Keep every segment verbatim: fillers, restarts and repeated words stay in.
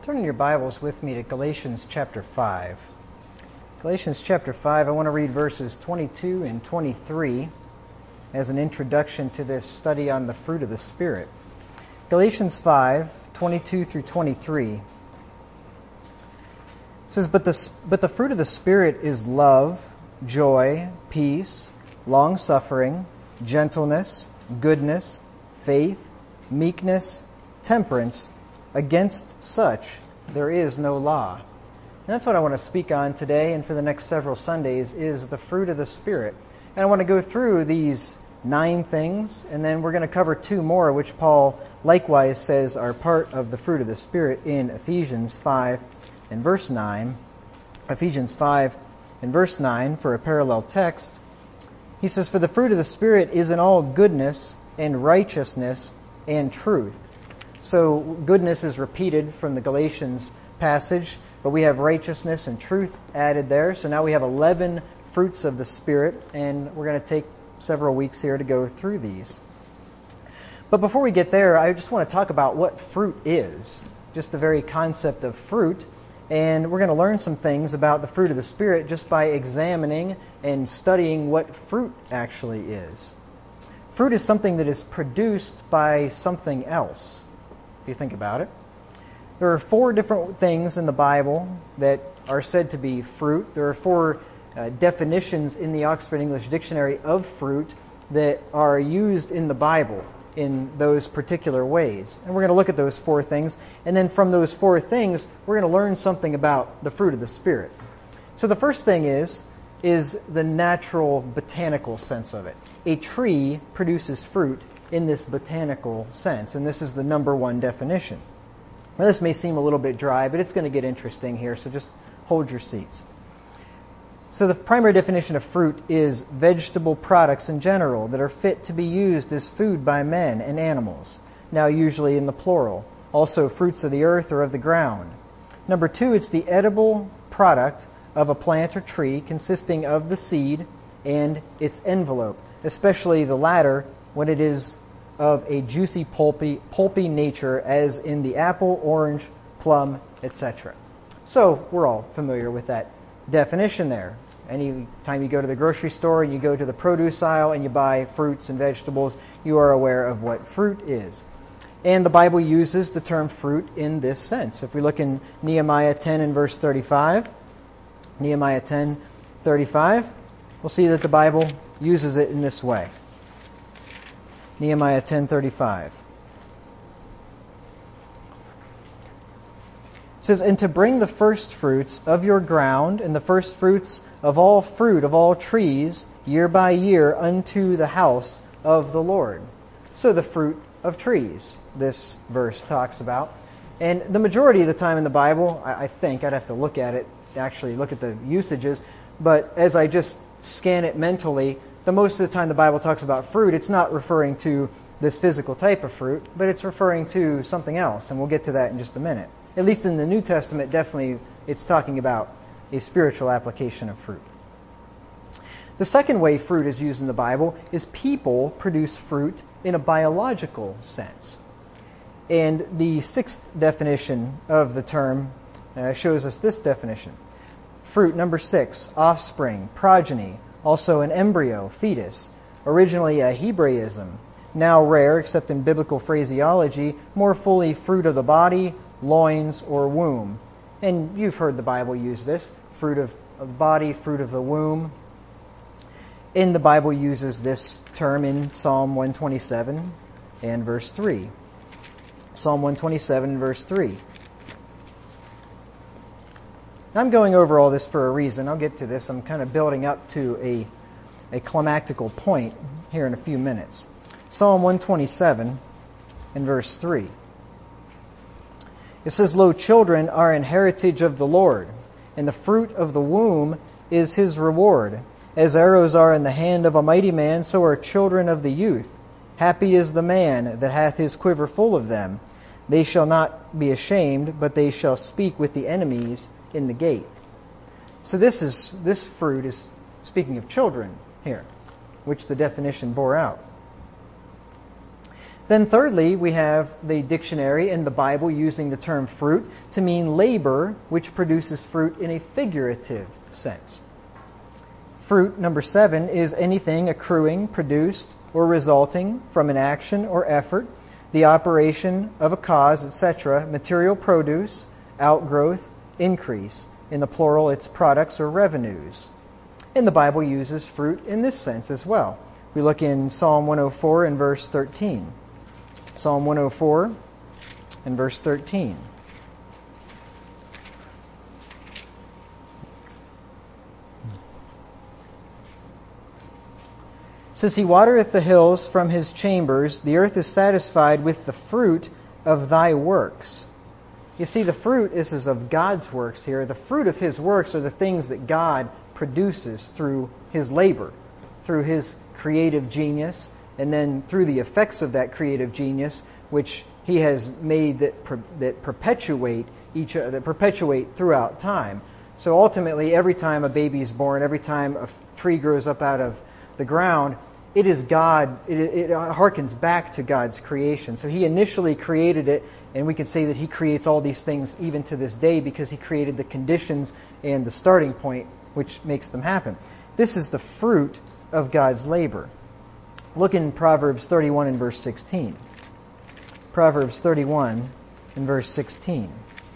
Turn in your Bibles with me to Galatians chapter five. Galatians chapter five, I want to read verses twenty-two and twenty-three as an introduction to this study on the fruit of the Spirit. Galatians five, twenty-two through twenty-three. It says, but the, but the fruit of the Spirit is love, joy, peace, long-suffering, gentleness, goodness, faith, meekness, temperance. Against such there is no law. And that's what I want to speak on today and for the next several Sundays is the fruit of the Spirit. And I want to go through these nine things, and then we're going to cover two more, which Paul likewise says are part of the fruit of the Spirit in Ephesians five and verse nine. Ephesians five and verse nine for a parallel text. He says, for the fruit of the Spirit is in all goodness and righteousness and truth. So goodness is repeated from the Galatians passage, but we have righteousness and truth added there. So now we have eleven fruits of the Spirit, and we're going to take several weeks here to go through these. But before we get there, I just want to talk about what fruit is, just the very concept of fruit. And we're going to learn some things about the fruit of the Spirit just by examining and studying what fruit actually is. Fruit is something that is produced by something else. If you think about it. There are four different things in the Bible that are said to be fruit. There are four uh, definitions in the Oxford English Dictionary of fruit that are used in the Bible in those particular ways. And we're going to look at those four things. And then from those four things, we're going to learn something about the fruit of the Spirit. So the first thing is, is the natural botanical sense of it. A tree produces fruit in this botanical sense, and this is the number one definition. Now, this may seem a little bit dry, but it's going to get interesting here, so just hold your seats. So the primary definition of fruit is vegetable products in general that are fit to be used as food by men and animals, now usually in the plural. Also fruits of the earth or of the ground. Number two, it's the edible product of a plant or tree consisting of the seed and its envelope, especially the latter when it is of a juicy, pulpy, pulpy nature, as in the apple, orange, plum, et cetera. So we're all familiar with that definition there. Anytime you go to the grocery store and you go to the produce aisle and you buy fruits and vegetables, you are aware of what fruit is. And the Bible uses the term fruit in this sense. If we look in Nehemiah ten and verse thirty-five, Nehemiah ten, thirty-five, we'll see that the Bible uses it in this way. Nehemiah ten thirty-five. It says, and to bring the first fruits of your ground and the first fruits of all fruit of all trees year by year unto the house of the Lord. So the fruit of trees, this verse talks about. And the majority of the time in the Bible, I think, I'd have to look at it, actually look at the usages, but as I just scan it mentally, the most of the time the Bible talks about fruit, it's not referring to this physical type of fruit, but it's referring to something else, and we'll get to that in just a minute. At least in the New Testament, definitely it's talking about a spiritual application of fruit. The second way fruit is used in the Bible is people produce fruit in a biological sense. And the sixth definition of the term uh, shows us this definition. Fruit, number six, offspring, progeny, also an embryo, fetus, originally a Hebraism, now rare except in biblical phraseology, more fully fruit of the body, loins, or womb. And you've heard the Bible use this, fruit of the body, fruit of the womb. And the Bible uses this term in Psalm one twenty-seven and verse three. Psalm one twenty-seven, verse three. I'm going over all this for a reason. I'll get to this. I'm kind of building up to a, a climactical point here in a few minutes. Psalm one twenty-seven and verse three. It says, lo, children are an heritage of the Lord, and the fruit of the womb is his reward. As arrows are in the hand of a mighty man, so are children of the youth. Happy is the man that hath his quiver full of them. They shall not be ashamed, but they shall speak with the enemies in the gate. So this is this fruit is speaking of children here, which the definition bore out. Then thirdly, we have the dictionary and the Bible using the term fruit to mean labor, which produces fruit in a figurative sense. Fruit, number seven, is anything accruing, produced, or resulting from an action or effort, the operation of a cause, et cetera, material produce, outgrowth, increase. In the plural, it's products or revenues. And the Bible uses fruit in this sense as well. We look in Psalm one oh four and verse thirteen. Psalm one oh four and verse thirteen. It says, He watereth the hills from His chambers. The earth is satisfied with the fruit of Thy works. You see, the fruit is, is of God's works here. The fruit of His works are the things that God produces through His labor, through His creative genius, and then through the effects of that creative genius, which He has made that per, that perpetuate each that perpetuate throughout time. So ultimately, every time a baby is born, every time a tree grows up out of the ground, it is God. It, it harkens back to God's creation. So He initially created it, and we can say that He creates all these things even to this day because He created the conditions and the starting point which makes them happen. This is the fruit of God's labor. Look in Proverbs thirty-one and verse sixteen. Proverbs thirty-one and verse sixteen.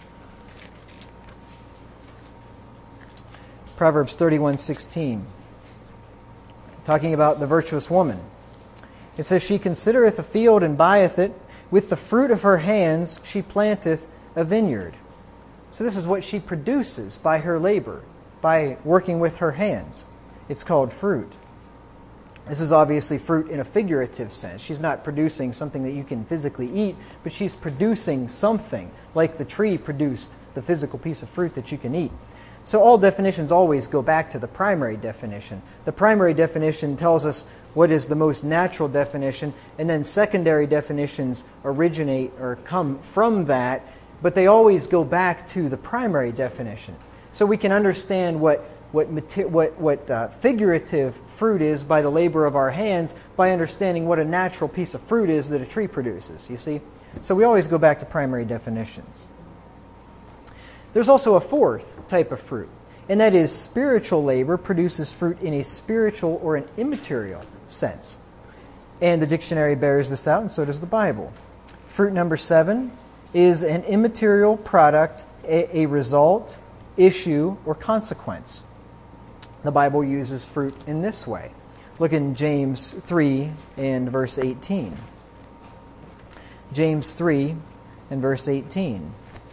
Proverbs thirty-one sixteen. Talking about the virtuous woman. It says, She considereth a field and buyeth it. With the fruit of her hands she planteth a vineyard. So this is what she produces by her labor, by working with her hands. It's called fruit. This is obviously fruit in a figurative sense. She's not producing something that you can physically eat, but she's producing something, like the tree produced the physical piece of fruit that you can eat. So all definitions always go back to the primary definition. The primary definition tells us what is the most natural definition, and then secondary definitions originate or come from that, but they always go back to the primary definition. So we can understand what what what what uh, figurative fruit is by the labor of our hands by understanding what a natural piece of fruit is that a tree produces, you see? So we always go back to primary definitions. There's also a fourth type of fruit, and that is spiritual labor produces fruit in a spiritual or an immaterial sense. And the dictionary bears this out, and so does the Bible. Fruit number seven is an immaterial product, a, a result, issue, or consequence. The Bible uses fruit in this way. Look in James three and verse eighteen. James three and verse eighteen.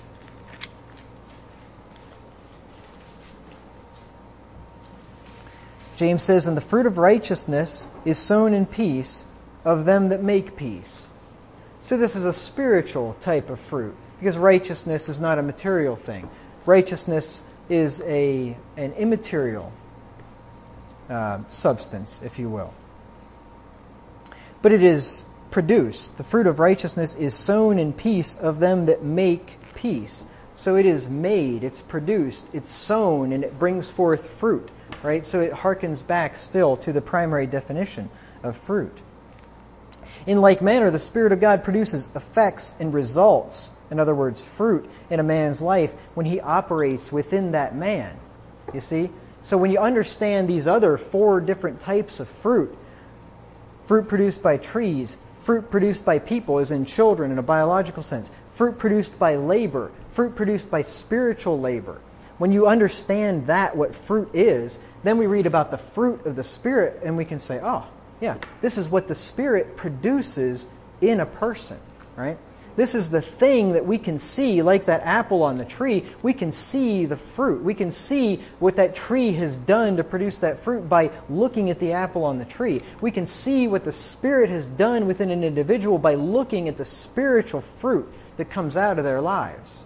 James says, And the fruit of righteousness is sown in peace of them that make peace. So this is a spiritual type of fruit, because righteousness is not a material thing. Righteousness is a an immaterial uh, substance, if you will. But it is produced. The fruit of righteousness is sown in peace of them that make peace. So it is made, it's produced, it's sown, and it brings forth fruit. Right? So it harkens back still to the primary definition of fruit. In like manner, the Spirit of God produces effects and results, in other words, fruit, in a man's life when he operates within that man. You see? So when you understand these other four different types of fruit, fruit produced by trees, fruit produced by people, as in children in a biological sense, fruit produced by labor, fruit produced by spiritual labor. When you understand that, what fruit is, then we read about the fruit of the Spirit and we can say, oh, yeah, this is what the Spirit produces in a person, right? This is the thing that we can see, like that apple on the tree. We can see the fruit. We can see what that tree has done to produce that fruit by looking at the apple on the tree. We can see what the Spirit has done within an individual by looking at the spiritual fruit that comes out of their lives.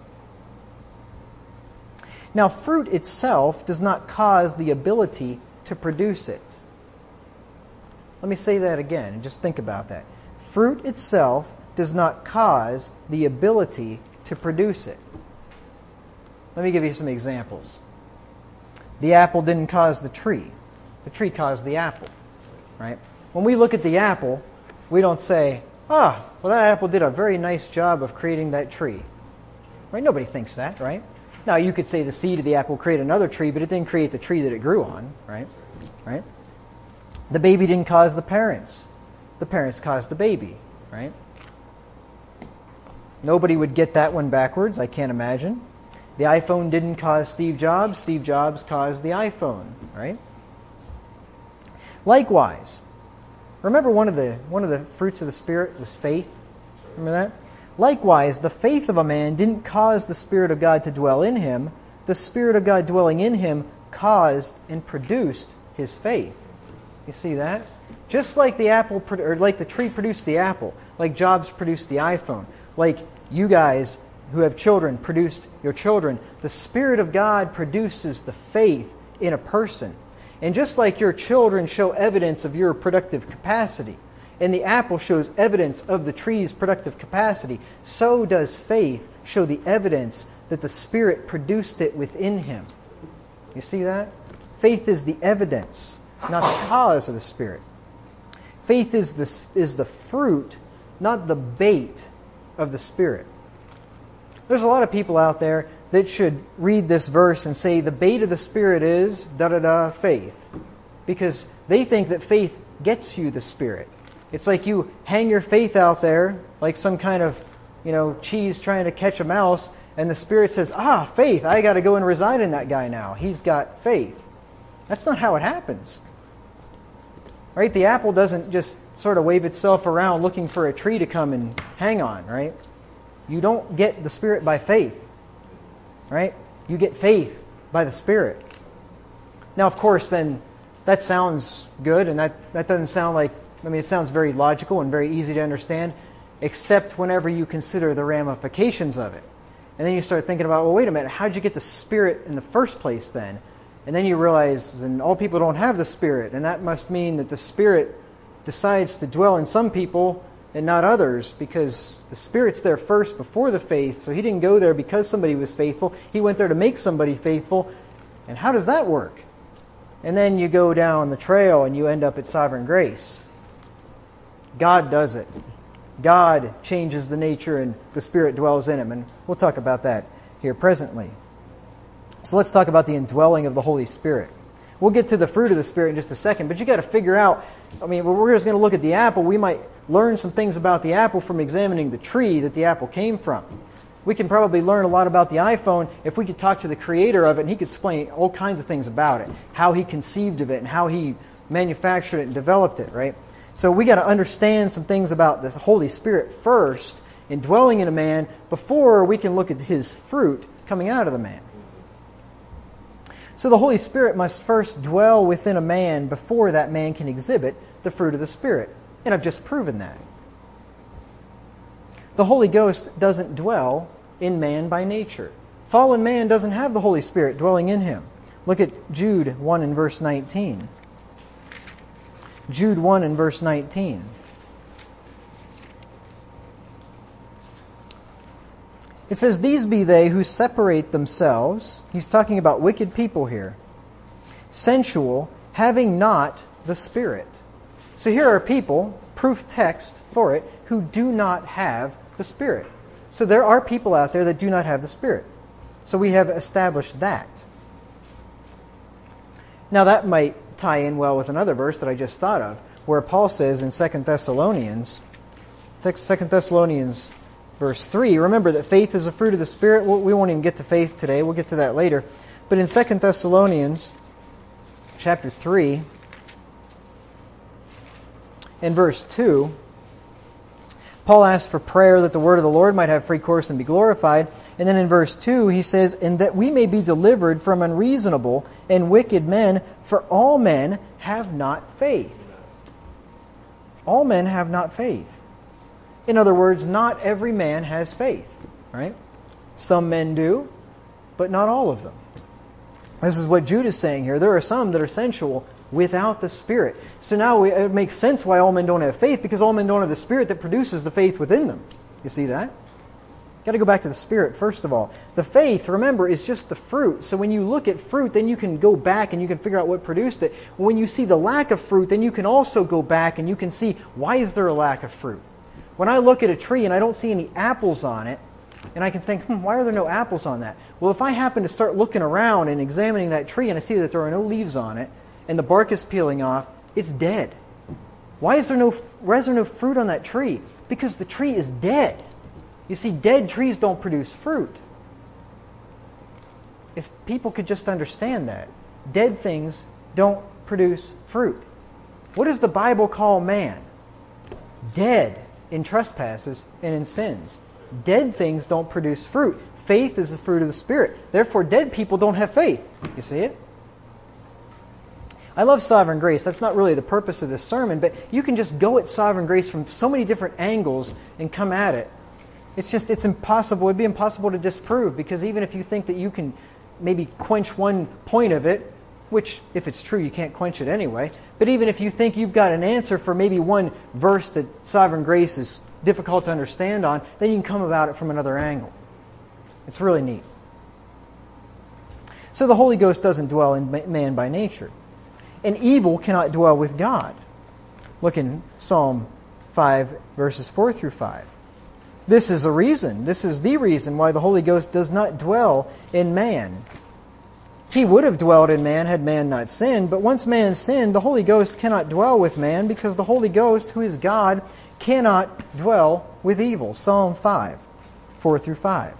Now, fruit itself does not cause the ability to produce it. Let me say that again and just think about that. Fruit itself does not cause the ability to produce it. Let me give you some examples. The apple didn't cause the tree. The tree caused the apple, right? When we look at the apple, we don't say, ah, well, that apple did a very nice job of creating that tree. Right? Nobody thinks that, right? Now, you could say the seed of the apple created another tree, but it didn't create the tree that it grew on, right? Right? The baby didn't cause the parents. The parents caused the baby, right? Nobody would get that one backwards, I can't imagine. The iPhone didn't cause Steve Jobs. Steve Jobs caused the iPhone, right? Likewise, remember one of the one of the fruits of the Spirit was faith? Remember that? Likewise, the faith of a man didn't cause the Spirit of God to dwell in him. The Spirit of God dwelling in him caused and produced his faith. You see that? Just like the apple, or like the tree produced the apple, like Jobs produced the iPhone, like you guys who have children produced your children, the Spirit of God produces the faith in a person. And just like your children show evidence of your productive capacity, and the apple shows evidence of the tree's productive capacity, so does faith show the evidence that the Spirit produced it within him. You see that? Faith is the evidence, not the cause of the Spirit. Faith is the, is the fruit, not the bait of the Spirit. There's a lot of people out there that should read this verse and say the bait of the Spirit is da-da-da faith. Because they think that faith gets you the Spirit. It's like you hang your faith out there like some kind of, you know, cheese trying to catch a mouse, and the Spirit says, ah, faith, I got to go and reside in that guy now. He's got faith. That's not how it happens. Right? The apple doesn't just sort of wave itself around looking for a tree to come and hang on, right? You don't get the Spirit by faith. Right? You get faith by the Spirit. Now, of course, then that sounds good, and that, that doesn't sound like, I mean, it sounds very logical and very easy to understand, except whenever you consider the ramifications of it. And then you start thinking about, well, wait a minute, how'd you get the Spirit in the first place then? And then you realize, and all people don't have the Spirit, and that must mean that the Spirit decides to dwell in some people and not others, because the Spirit's there first before the faith, so He didn't go there because somebody was faithful. He went there to make somebody faithful. And how does that work? And then you go down the trail and you end up at sovereign grace. God does it. God changes the nature and the Spirit dwells in him. And we'll talk about that here presently. So let's talk about the indwelling of the Holy Spirit. We'll get to the fruit of the Spirit in just a second, but you got to figure out, I mean, we're just going to look at the apple. We might learn some things about the apple from examining the tree that the apple came from. We can probably learn a lot about the iPhone if we could talk to the creator of it, and he could explain all kinds of things about it, how he conceived of it and how he manufactured it and developed it, right? So we got to understand some things about this Holy Spirit first, indwelling in a man, before we can look at his fruit coming out of the man. So the Holy Spirit must first dwell within a man before that man can exhibit the fruit of the Spirit. And I've just proven that. The Holy Ghost doesn't dwell in man by nature. Fallen man doesn't have the Holy Spirit dwelling in him. Look at Jude one and verse nineteen. Jude one and verse nineteen. It says, "These be they who separate themselves," he's talking about wicked people here, "sensual, having not the Spirit." So here are people, proof text for it, who do not have the Spirit. So there are people out there that do not have the Spirit. So we have established that. Now that might tie in well with another verse that I just thought of, where Paul says in Second Thessalonians, Second Thessalonians verse three, remember that faith is a fruit of the Spirit. We won't even get to faith today. We'll get to that later. But in Second Thessalonians chapter three and verse two, Paul asks for prayer that the word of the Lord might have free course and be glorified. And then in verse two he says, "And that we may be delivered from unreasonable and wicked men, for all men have not faith." All men have not faith. In other words, not every man has faith, right? Some men do, but not all of them. This is what Jude is saying here. There are some that are sensual without the Spirit. So now it makes sense why all men don't have faith, because all men don't have the Spirit that produces the faith within them. You see that? Got to go back to the Spirit first of all. The faith, remember, is just the fruit. So when you look at fruit, then you can go back and you can figure out what produced it. When you see the lack of fruit, then you can also go back and you can see, why is there a lack of fruit? When I look at a tree and I don't see any apples on it, and I can think, hmm, why are there no apples on that? Well, if I happen to start looking around and examining that tree and I see that there are no leaves on it and the bark is peeling off, it's dead. Why is there no, why is there no fruit on that tree? Because the tree is dead. You see, dead trees don't produce fruit. If people could just understand that. Dead things don't produce fruit. What does the Bible call man? Dead in trespasses and in sins. Dead things don't produce fruit. Faith is the fruit of the Spirit. Therefore, dead people don't have faith. You see it? I love sovereign grace. That's not really the purpose of this sermon, but you can just go at sovereign grace from so many different angles and come at it. It's just, it's impossible. It'd be impossible to disprove, because even if you think that you can maybe quench one point of it, which, if it's true, you can't quench it anyway. But even if you think you've got an answer for maybe one verse that sovereign grace is difficult to understand on, then you can come about it from another angle. It's really neat. So the Holy Ghost doesn't dwell in man by nature. And evil cannot dwell with God. Look in Psalm five, verses four through five. This is a reason, this is the reason why the Holy Ghost does not dwell in man. He would have dwelled in man had man not sinned, but once man sinned, the Holy Ghost cannot dwell with man, because the Holy Ghost, who is God, cannot dwell with evil. Psalm five, four through five.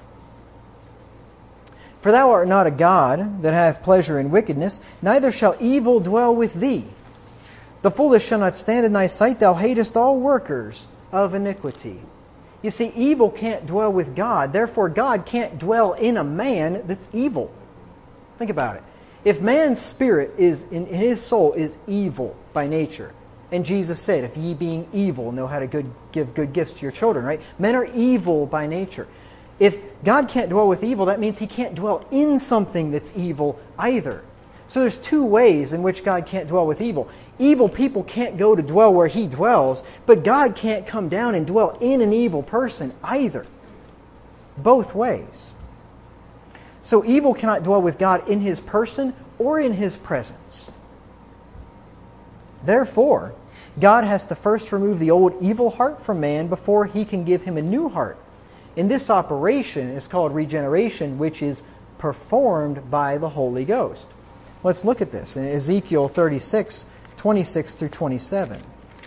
For thou art not a God that hath pleasure in wickedness, neither shall evil dwell with thee. The foolish shall not stand in thy sight, thou hatest all workers of iniquity. You see, evil can't dwell with God, therefore God can't dwell in a man that's evil. Think about it. If man's spirit is in his soul is evil by nature, and Jesus said, if ye being evil know how to good, give good gifts to your children, right? Men are evil by nature. If God can't dwell with evil, that means He can't dwell in something that's evil either. So there's two ways in which God can't dwell with evil. Evil people can't go to dwell where He dwells, but God can't come down and dwell in an evil person either. Both ways. So evil cannot dwell with God in His person or in His presence. Therefore, God has to first remove the old evil heart from man before He can give him a new heart. And this operation is called regeneration, which is performed by the Holy Ghost. Let's look at this in Ezekiel thirty-six, twenty-six through twenty-seven.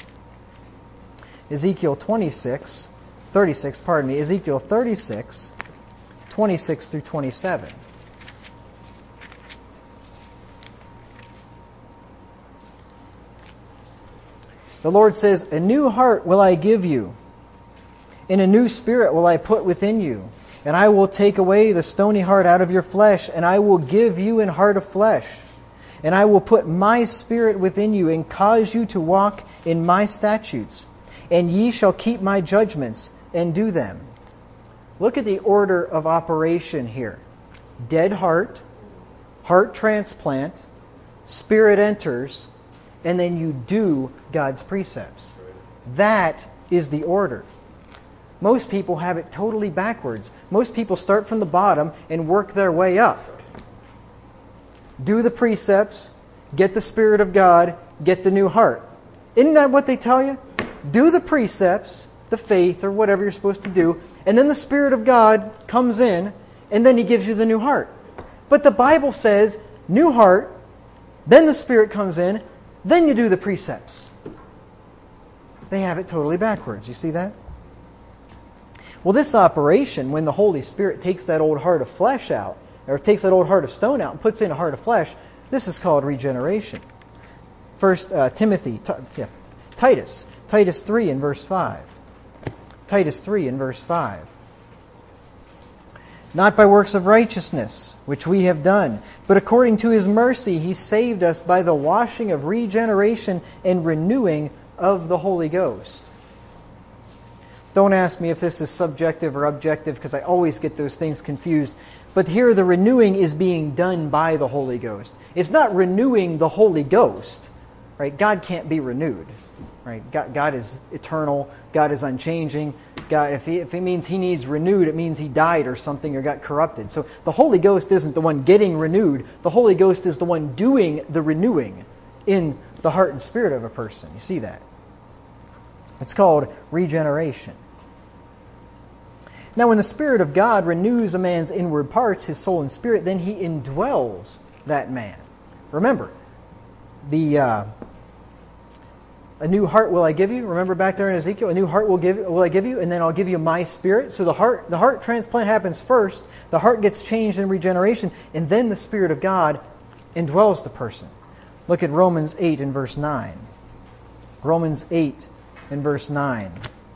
Ezekiel twenty-six, thirty-six, pardon me, Ezekiel thirty-six, twenty-six through twenty-seven. The Lord says, a new heart will I give you, and a new spirit will I put within you. And I will take away the stony heart out of your flesh, and I will give you an heart of flesh. And I will put my spirit within you, and cause you to walk in my statutes. And ye shall keep my judgments, and do them. Look at the order of operation here. Dead heart, heart transplant, spirit enters, and then you do God's precepts. That is the order. Most people have it totally backwards. Most people start from the bottom and work their way up. Do the precepts, get the Spirit of God, get the new heart. Isn't that what they tell you? Do the precepts, the faith, or whatever you're supposed to do, and then the Spirit of God comes in, and then He gives you the new heart. But the Bible says, new heart, then the Spirit comes in, then you do the precepts. They have it totally backwards. You see that? Well, this operation, when the Holy Spirit takes that old heart of flesh out, or takes that old heart of stone out and puts in a heart of flesh, this is called regeneration. First uh, Timothy, t- yeah, Titus, Titus three and verse five. Titus three and verse five. Not by works of righteousness, which we have done, but according to His mercy He saved us by the washing of regeneration and renewing of the Holy Ghost. Don't ask me if this is subjective or objective, because I always get those things confused. But here the renewing is being done by the Holy Ghost. It's not renewing the Holy Ghost. Right? God can't be renewed. Right? God, God is eternal. God is unchanging. God, if, he, if it means He needs renewed, it means He died or something or got corrupted. So the Holy Ghost isn't the one getting renewed. The Holy Ghost is the one doing the renewing in the heart and spirit of a person. You see that? It's called regeneration. Now when the Spirit of God renews a man's inward parts, his soul and spirit, then he indwells that man. Remember, the uh, a new heart will I give you. Remember back there in Ezekiel, a new heart will give will I give you, and then I'll give you my spirit. So the heart the heart transplant happens first. The heart gets changed in regeneration, and then the Spirit of God indwells the person. Look at Romans eight and verse nine. Romans eight and verse nine.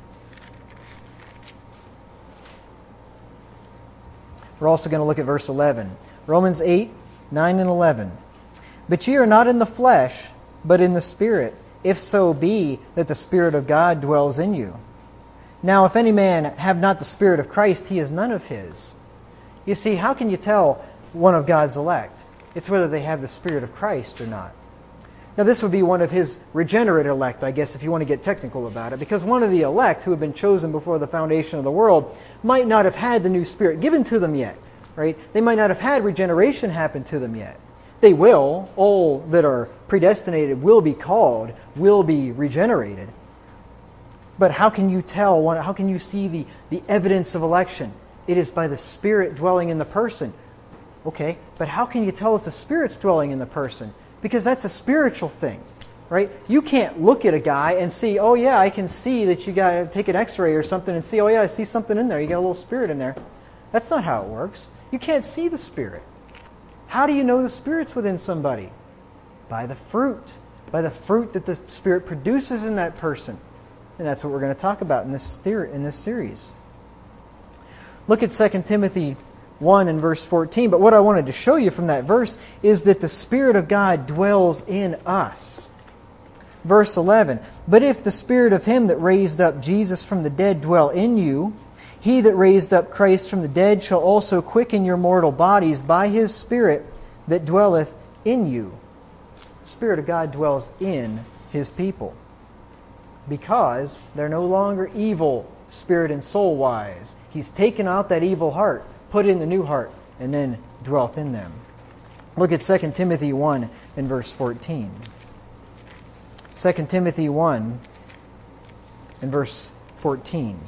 We're also going to look at verse eleven. Romans eight, nine and eleven. But ye are not in the flesh, but in the Spirit, if so be that the Spirit of God dwells in you. Now if any man have not the Spirit of Christ, he is none of his. You see, how can you tell one of God's elect? It's whether they have the Spirit of Christ or not. Now this would be one of his regenerate elect, I guess, if you want to get technical about it, because one of the elect who have been chosen before the foundation of the world might not have had the new Spirit given to them yet, right? They might not have had regeneration happen to them yet. They will. All that are predestinated will be called, will be regenerated. But how can you tell, how can you see the, the evidence of election? It is by the Spirit dwelling in the person. Okay, but how can you tell if the Spirit's dwelling in the person? Because that's a spiritual thing, right? You can't look at a guy and see, oh yeah, I can see that you got to take an x-ray or something and see, oh yeah, I see something in there. You got a little spirit in there. That's not how it works. You can't see the Spirit. How do you know the Spirit's within somebody? By the fruit. By the fruit that the Spirit produces in that person. And that's what we're going to talk about in this in this series. Look at Second Timothy one and verse fourteen. But what I wanted to show you from that verse is that the Spirit of God dwells in us. Verse eleven. But if the Spirit of Him that raised up Jesus from the dead dwell in you, He that raised up Christ from the dead shall also quicken your mortal bodies by His Spirit that dwelleth in you. The Spirit of God dwells in His people. Because they're no longer evil, spirit and soul-wise. He's taken out that evil heart, put in the new heart, and then dwelt in them. Look at Second Timothy one and verse fourteen. Second Timothy one and verse fourteen.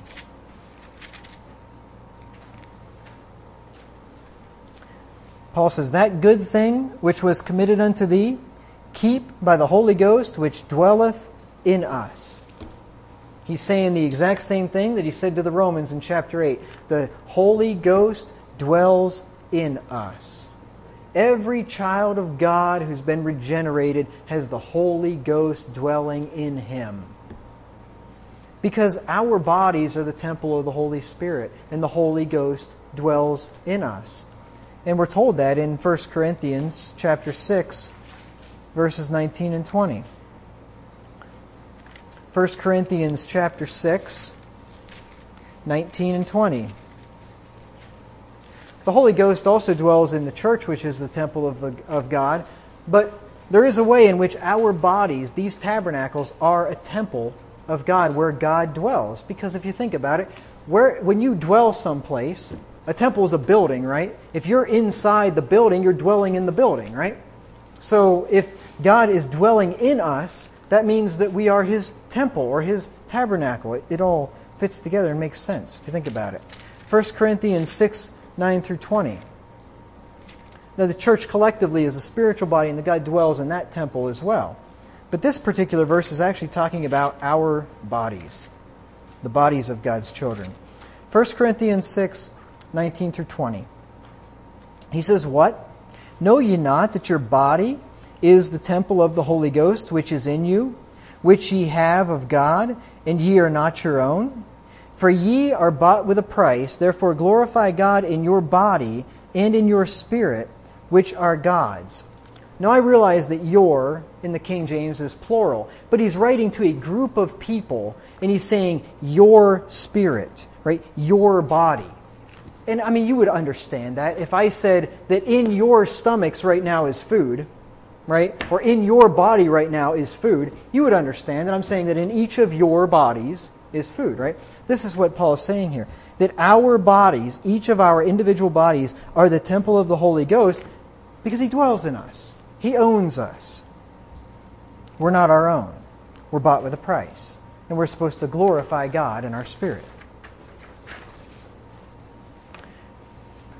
Paul says, that good thing which was committed unto thee, keep by the Holy Ghost which dwelleth in us. He's saying the exact same thing that he said to the Romans in chapter eight. The Holy Ghost dwells in us. Every child of God who's been regenerated has the Holy Ghost dwelling in him. Because our bodies are the temple of the Holy Spirit, and the Holy Ghost dwells in us. And we're told that in First Corinthians chapter six, verses nineteen and twenty. First Corinthians chapter six, nineteen and twenty. The Holy Ghost also dwells in the church, which is the temple of the of God. But there is a way in which our bodies, these tabernacles, are a temple of God, where God dwells. Because if you think about it, where when you dwell someplace, a temple is a building, right? If you're inside the building, you're dwelling in the building, right? So if God is dwelling in us, that means that we are His temple or His tabernacle. It, it all fits together and makes sense if you think about it. First Corinthians six, nine through twenty. Now the church collectively is a spiritual body, and that God dwells in that temple as well. But this particular verse is actually talking about our bodies, the bodies of God's children. First Corinthians six, nineteen through twenty. He says, what? Know ye not that your body is the temple of the Holy Ghost, which is in you, which ye have of God, and ye are not your own? For ye are bought with a price, therefore glorify God in your body and in your spirit, which are God's. Now I realize that your, in the King James, is plural, but he's writing to a group of people, and he's saying your spirit, right? Your body. And I mean, you would understand that if I said that in your stomachs right now is food, right? Or in your body right now is food, you would understand that I'm saying that in each of your bodies is food, right? This is what Paul is saying here. That our bodies, each of our individual bodies, are the temple of the Holy Ghost because He dwells in us. He owns us. We're not our own. We're bought with a price. And we're supposed to glorify God in our spirit.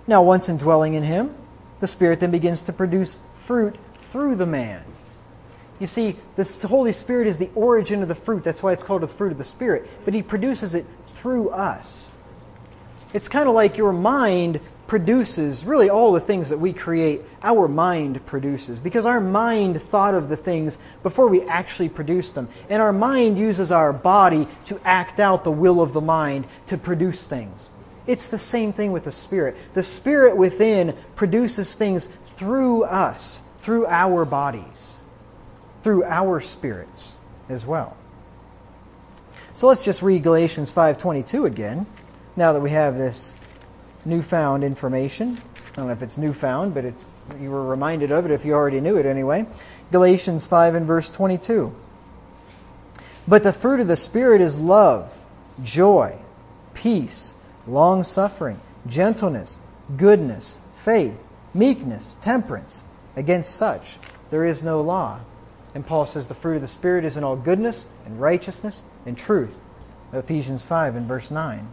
Now, once indwelling in him, the Spirit then begins to produce fruit through the man. You see, the Holy Spirit is the origin of the fruit. That's why it's called the fruit of the Spirit. But He produces it through us. It's kind of like your mind produces, really all the things that we create, our mind produces. Because our mind thought of the things before we actually produce them. And our mind uses our body to act out the will of the mind to produce things. It's the same thing with the Spirit. The Spirit within produces things through us, through our bodies, through our spirits as well. So let's just read Galatians five twenty-two again, now that we have this newfound information. I don't know if it's newfound, but it's you were reminded of it if you already knew it anyway. Galatians five and verse twenty-two. But the fruit of the Spirit is love, joy, peace, long-suffering, gentleness, goodness, faith, meekness, temperance. Against such there is no law. And Paul says the fruit of the Spirit is in all goodness and righteousness and truth. Ephesians five and verse nine.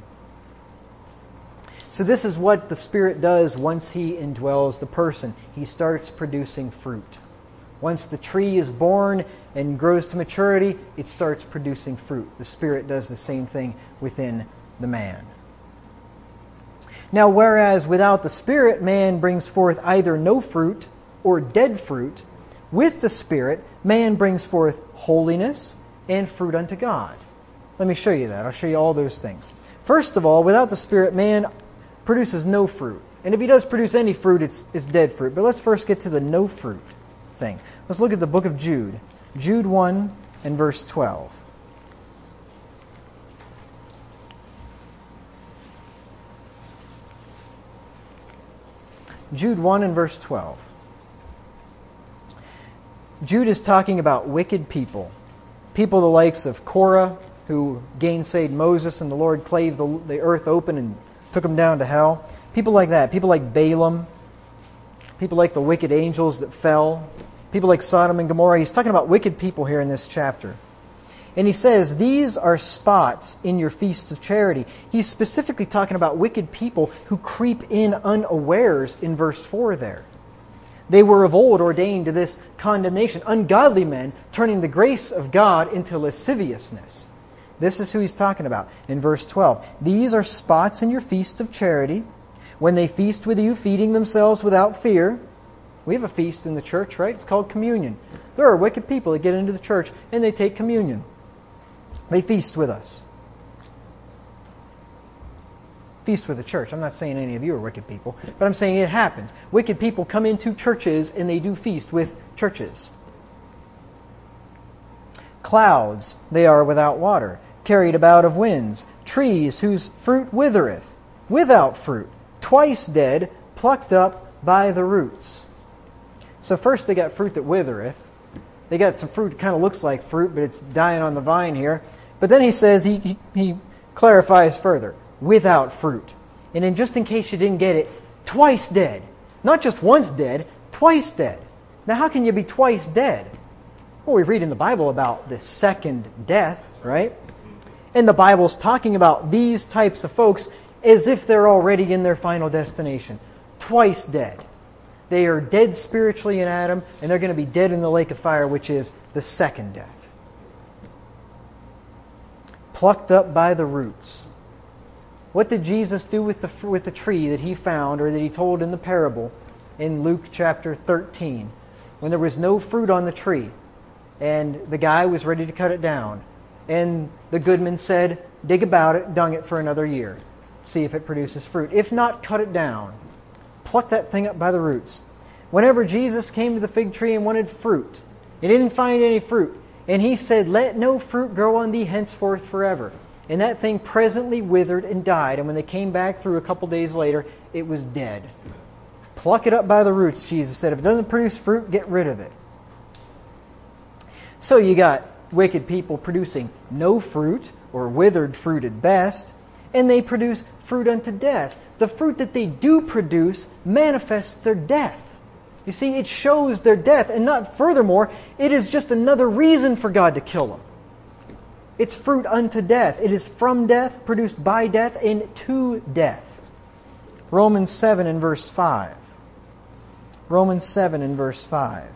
So this is what the Spirit does once He indwells the person. He starts producing fruit. Once the tree is born and grows to maturity, it starts producing fruit. The Spirit does the same thing within the man. Now, whereas without the Spirit, man brings forth either no fruit or dead fruit, with the Spirit, man brings forth holiness and fruit unto God. Let me show you that. I'll show you all those things. First of all, without the Spirit, man produces no fruit. And if he does produce any fruit, it's, it's dead fruit. But let's first get to the no fruit thing. Let's look at the book of Jude. Jude one and verse twelve. Jude one and verse twelve. Jude is talking about wicked people. People the likes of Korah, who gainsayed Moses and the Lord clave the, the earth open and took them down to hell. People like that. People like Balaam. People like the wicked angels that fell. People like Sodom and Gomorrah. He's talking about wicked people here in this chapter. And he says, these are spots in your feasts of charity. He's specifically talking about wicked people who creep in unawares in verse four there. They were of old ordained to this condemnation. Ungodly men turning the grace of God into lasciviousness. This is who he's talking about in verse twelve. These are spots in your feast of charity, when they feast with you, feeding themselves without fear. We have a feast in the church, right? It's called communion. There are wicked people that get into the church and they take communion. They feast with us. Feast with the church. I'm not saying any of you are wicked people, but I'm saying it happens. Wicked people come into churches and they do feast with churches. Clouds, they are without water, carried about of winds. Trees whose fruit withereth, without fruit, twice dead, plucked up by the roots. So first they got fruit that withereth. They got some fruit that kind of looks like fruit, but it's dying on the vine here. But then he says, he, he, he clarifies further, without fruit. And in just in case you didn't get it, twice dead. Not just once dead, twice dead. Now how can you be twice dead? Well, we read in the Bible about the second death, right? And the Bible's talking about these types of folks as if they're already in their final destination. Twice dead. They are dead spiritually in Adam, and they're going to be dead in the lake of fire, which is the second death. Plucked up by the roots. What did Jesus do with the with the tree that he found, or that he told in the parable in Luke chapter thirteen, when there was no fruit on the tree, and the guy was ready to cut it down, and the goodman said, "Dig about it, dung it for another year, see if it produces fruit. If not, cut it down." Pluck that thing up by the roots. Whenever Jesus came to the fig tree and wanted fruit, he didn't find any fruit. And he said, "Let no fruit grow on thee henceforth forever." And that thing presently withered and died. And when they came back through a couple days later, it was dead. Pluck it up by the roots, Jesus said. If it doesn't produce fruit, get rid of it. So you got wicked people producing no fruit, or withered fruit at best, and they produce fruit unto death. The fruit that they do produce manifests their death. You see, it shows their death, and not furthermore, it is just another reason for God to kill them. It's fruit unto death. It is from death, produced by death, and to death. Romans seven and verse five. Romans seven and verse five.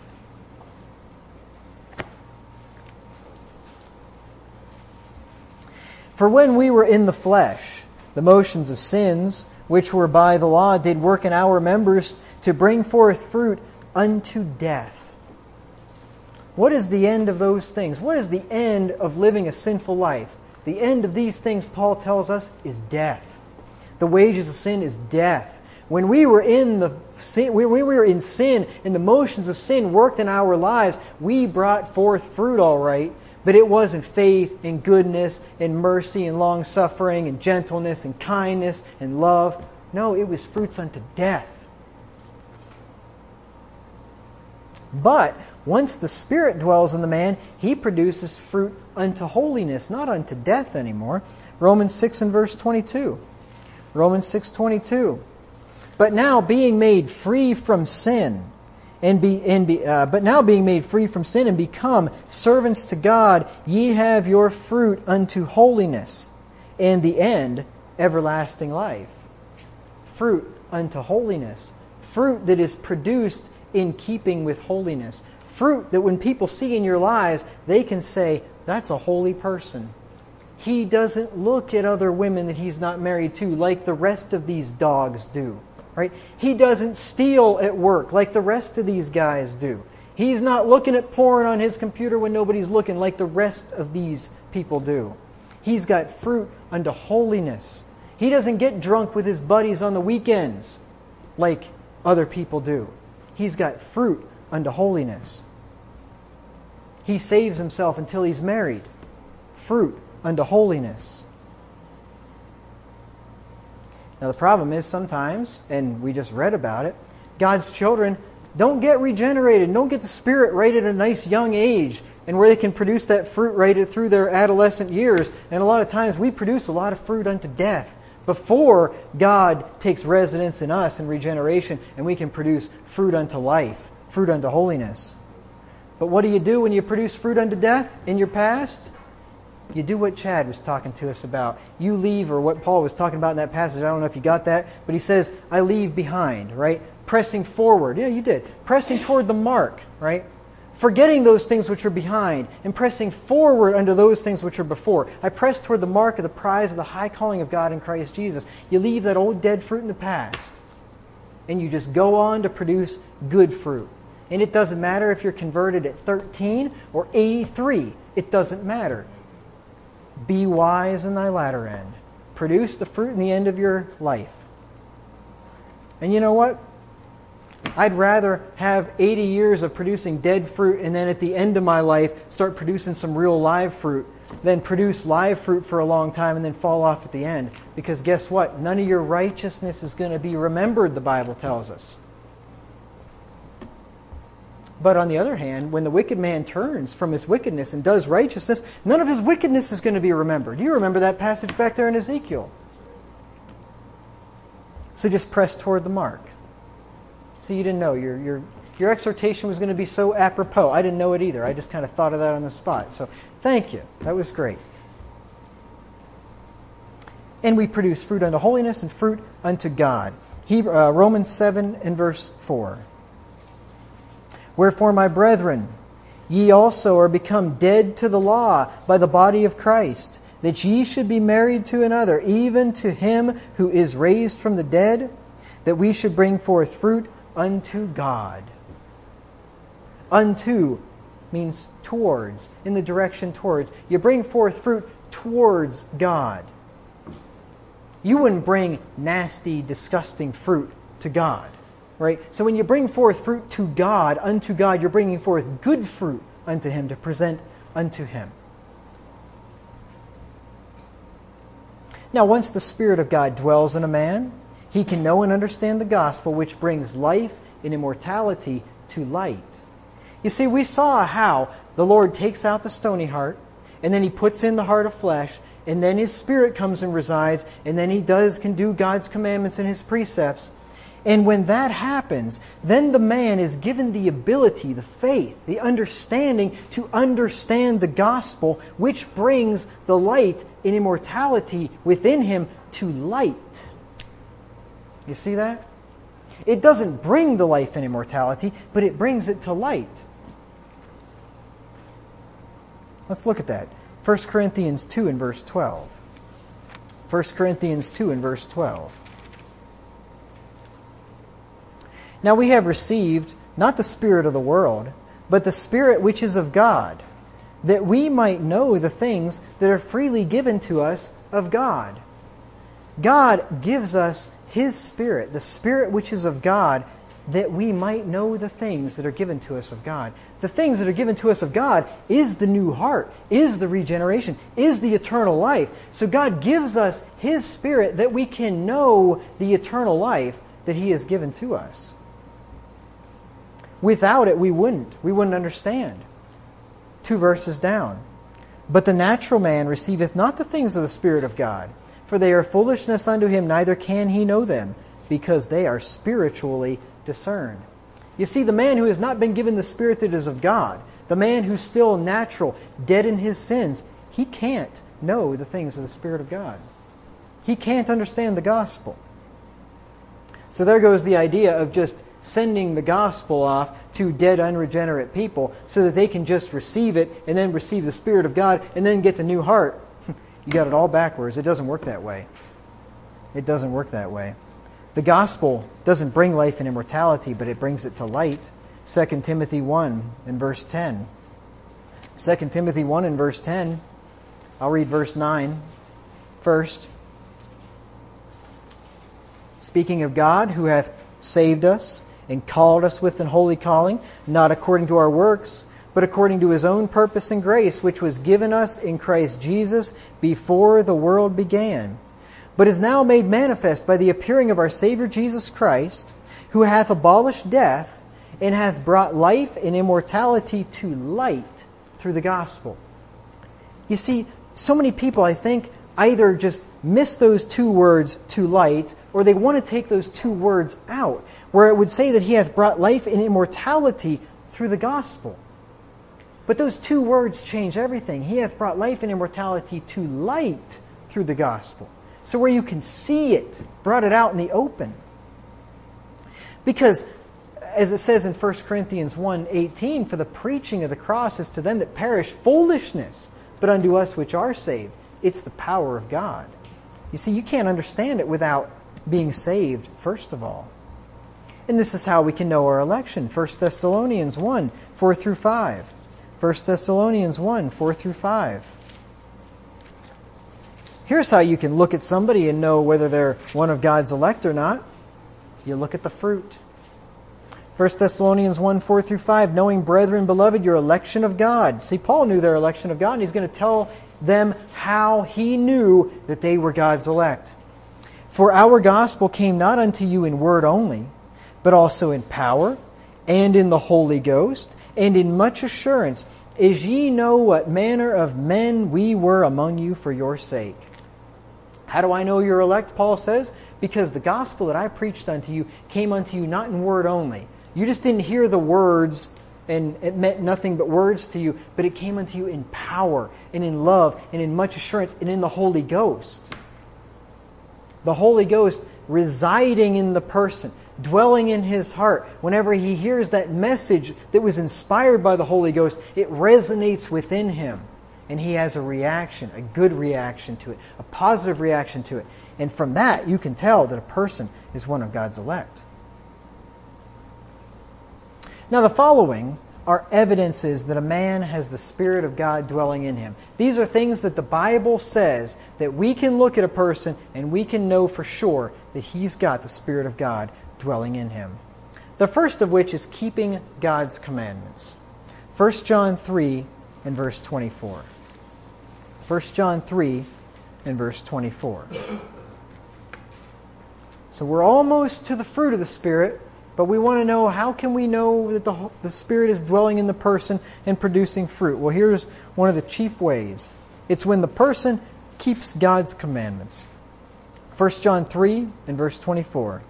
For when we were in the flesh, the motions of sins, which were by the law, did work in our members to bring forth fruit unto death. What is the end of those things? What is the end of living a sinful life? The end of these things, Paul tells us, is death. The wages of sin is death. When we were in the sin, when we were in sin, and the motions of sin worked in our lives, we brought forth fruit, all right. But it wasn't faith and goodness and mercy and long suffering and gentleness and kindness and love. No, it was fruits unto death. But once the Spirit dwells in the man, he produces fruit unto holiness, not unto death anymore. Romans six and verse twenty-two. Romans six twenty-two. But now being made free from sin, and be and be, uh, but now being made free from sin and become servants to God, ye have your fruit unto holiness, and the end everlasting life. Fruit unto holiness. Fruit that is produced in keeping with holiness. Fruit that when people see in your lives, they can say, that's a holy person. He doesn't look at other women that he's not married to like the rest of these dogs do. Right? He doesn't steal at work like the rest of these guys do. He's not looking at porn on his computer when nobody's looking like the rest of these people do. He's got fruit unto holiness. He doesn't get drunk with his buddies on the weekends like other people do. He's got fruit unto holiness. He saves himself until he's married. Fruit unto holiness. Now the problem is sometimes, and we just read about it, God's children don't get regenerated, don't get the Spirit right at a nice young age, and where they can produce that fruit right through their adolescent years. And a lot of times we produce a lot of fruit unto death before God takes residence in us in regeneration, and we can produce fruit unto life, fruit unto holiness. But what do you do when you produce fruit unto death in your past? You do what Chad was talking to us about. You leave, or what Paul was talking about in that passage. I don't know if you got that, but he says, I leave behind, right? Pressing forward. Yeah, you did. Pressing toward the mark, right? Forgetting those things which are behind and pressing forward unto those things which are before. I press toward the mark of the prize of the high calling of God in Christ Jesus. You leave that old dead fruit in the past, and you just go on to produce good fruit. And it doesn't matter if you're converted at thirteen or eighty-three. It doesn't matter. Be wise in thy latter end. Produce the fruit in the end of your life. And you know what? I'd rather have eighty years of producing dead fruit and then at the end of my life start producing some real live fruit than produce live fruit for a long time and then fall off at the end. Because guess what? None of your righteousness is going to be remembered, the Bible tells us. But on the other hand, when the wicked man turns from his wickedness and does righteousness, none of his wickedness is going to be remembered. You remember that passage back there in Ezekiel. So just press toward the mark. So you didn't know. Your, your, your exhortation was going to be so apropos. I didn't know it either. I just kind of thought of that on the spot. So thank you. That was great. And we produce fruit unto holiness and fruit unto God. Hebrew, uh, Romans seven and verse four. Wherefore, my brethren, ye also are become dead to the law by the body of Christ, that ye should be married to another, even to him who is raised from the dead, that we should bring forth fruit unto God. Unto means towards, in the direction towards. You bring forth fruit towards God. You wouldn't bring nasty, disgusting fruit to God. Right? So when you bring forth fruit to God, unto God, you're bringing forth good fruit unto Him to present unto Him. Now, once the Spirit of God dwells in a man, he can know and understand the gospel, which brings life and immortality to light. You see, we saw how the Lord takes out the stony heart, and then He puts in the heart of flesh, and then His Spirit comes and resides, and then He does can do God's commandments and His precepts. And when that happens, then the man is given the ability, the faith, the understanding to understand the gospel, which brings the light and immortality within him to light. You see that? It doesn't bring the life and immortality, but it brings it to light. Let's look at that. First Corinthians two and verse twelve. First Corinthians two and verse twelve. Now we have received not the spirit of the world, but the Spirit which is of God, that we might know the things that are freely given to us of God. God gives us His Spirit, the Spirit which is of God, that we might know the things that are given to us of God. The things that are given to us of God is the new heart, is the regeneration, is the eternal life. So God gives us His Spirit that we can know the eternal life that He has given to us. Without it, we wouldn't. We wouldn't understand. Two verses down. But the natural man receiveth not the things of the Spirit of God, for they are foolishness unto him, neither can he know them, because they are spiritually discerned. You see, the man who has not been given the Spirit that is of God, the man who's still natural, dead in his sins, he can't know the things of the Spirit of God. He can't understand the gospel. So there goes the idea of just sending the gospel off to dead, unregenerate people so that they can just receive it and then receive the Spirit of God and then get the new heart. You got it all backwards. It doesn't work that way. It doesn't work that way. The gospel doesn't bring life and immortality, but it brings it to light. Second Timothy one and verse ten. Second Timothy one and verse ten. I'll read verse nine first. Speaking of God, who hath saved us and called us with an holy calling, not according to our works, but according to His own purpose and grace, which was given us in Christ Jesus before the world began, but is now made manifest by the appearing of our Savior Jesus Christ, who hath abolished death, and hath brought life and immortality to light through the gospel. You see, so many people, I think, either just miss those two words, to light, or they want to take those two words out, where it would say that He hath brought life and immortality through the gospel. But those two words change everything. He hath brought life and immortality to light through the gospel. So where you can see it, brought it out in the open. Because, as it says in First Corinthians one eighteen, for the preaching of the cross is to them that perish foolishness, but unto us which are saved, it's the power of God. You see, you can't understand it without being saved, first of all. And this is how we can know our election. First Thessalonians one, four through five. First Thessalonians one, four through five. Here's how you can look at somebody and know whether they're one of God's elect or not. You look at the fruit. First Thessalonians one, four through five, knowing, brethren, beloved, your election of God. See, Paul knew their election of God, and he's going to tell them how he knew that they were God's elect. For our gospel came not unto you in word only, but also in power, and in the Holy Ghost, and in much assurance, as ye know what manner of men we were among you for your sake. How do I know you're elect, Paul says? Because the gospel that I preached unto you came unto you not in word only. You just didn't hear the words and it meant nothing but words to you, but it came unto you in power and in love and in much assurance and in the Holy Ghost. The Holy Ghost residing in the person, dwelling in his heart. Whenever he hears that message that was inspired by the Holy Ghost, it resonates within him. And he has a reaction, a good reaction to it, a positive reaction to it. And from that, you can tell that a person is one of God's elect. Now, the following are evidences that a man has the Spirit of God dwelling in him. These are things that the Bible says that we can look at a person and we can know for sure that he's got the Spirit of God dwelling in him. The first of which is keeping God's commandments. First John three and verse twenty-four. First John three and verse twenty-four. So we're almost to the fruit of the Spirit, but we want to know, how can we know that the, the Spirit is dwelling in the person and producing fruit? Well, here's one of the chief ways. It's when the person keeps God's commandments. First John three and verse twenty-four.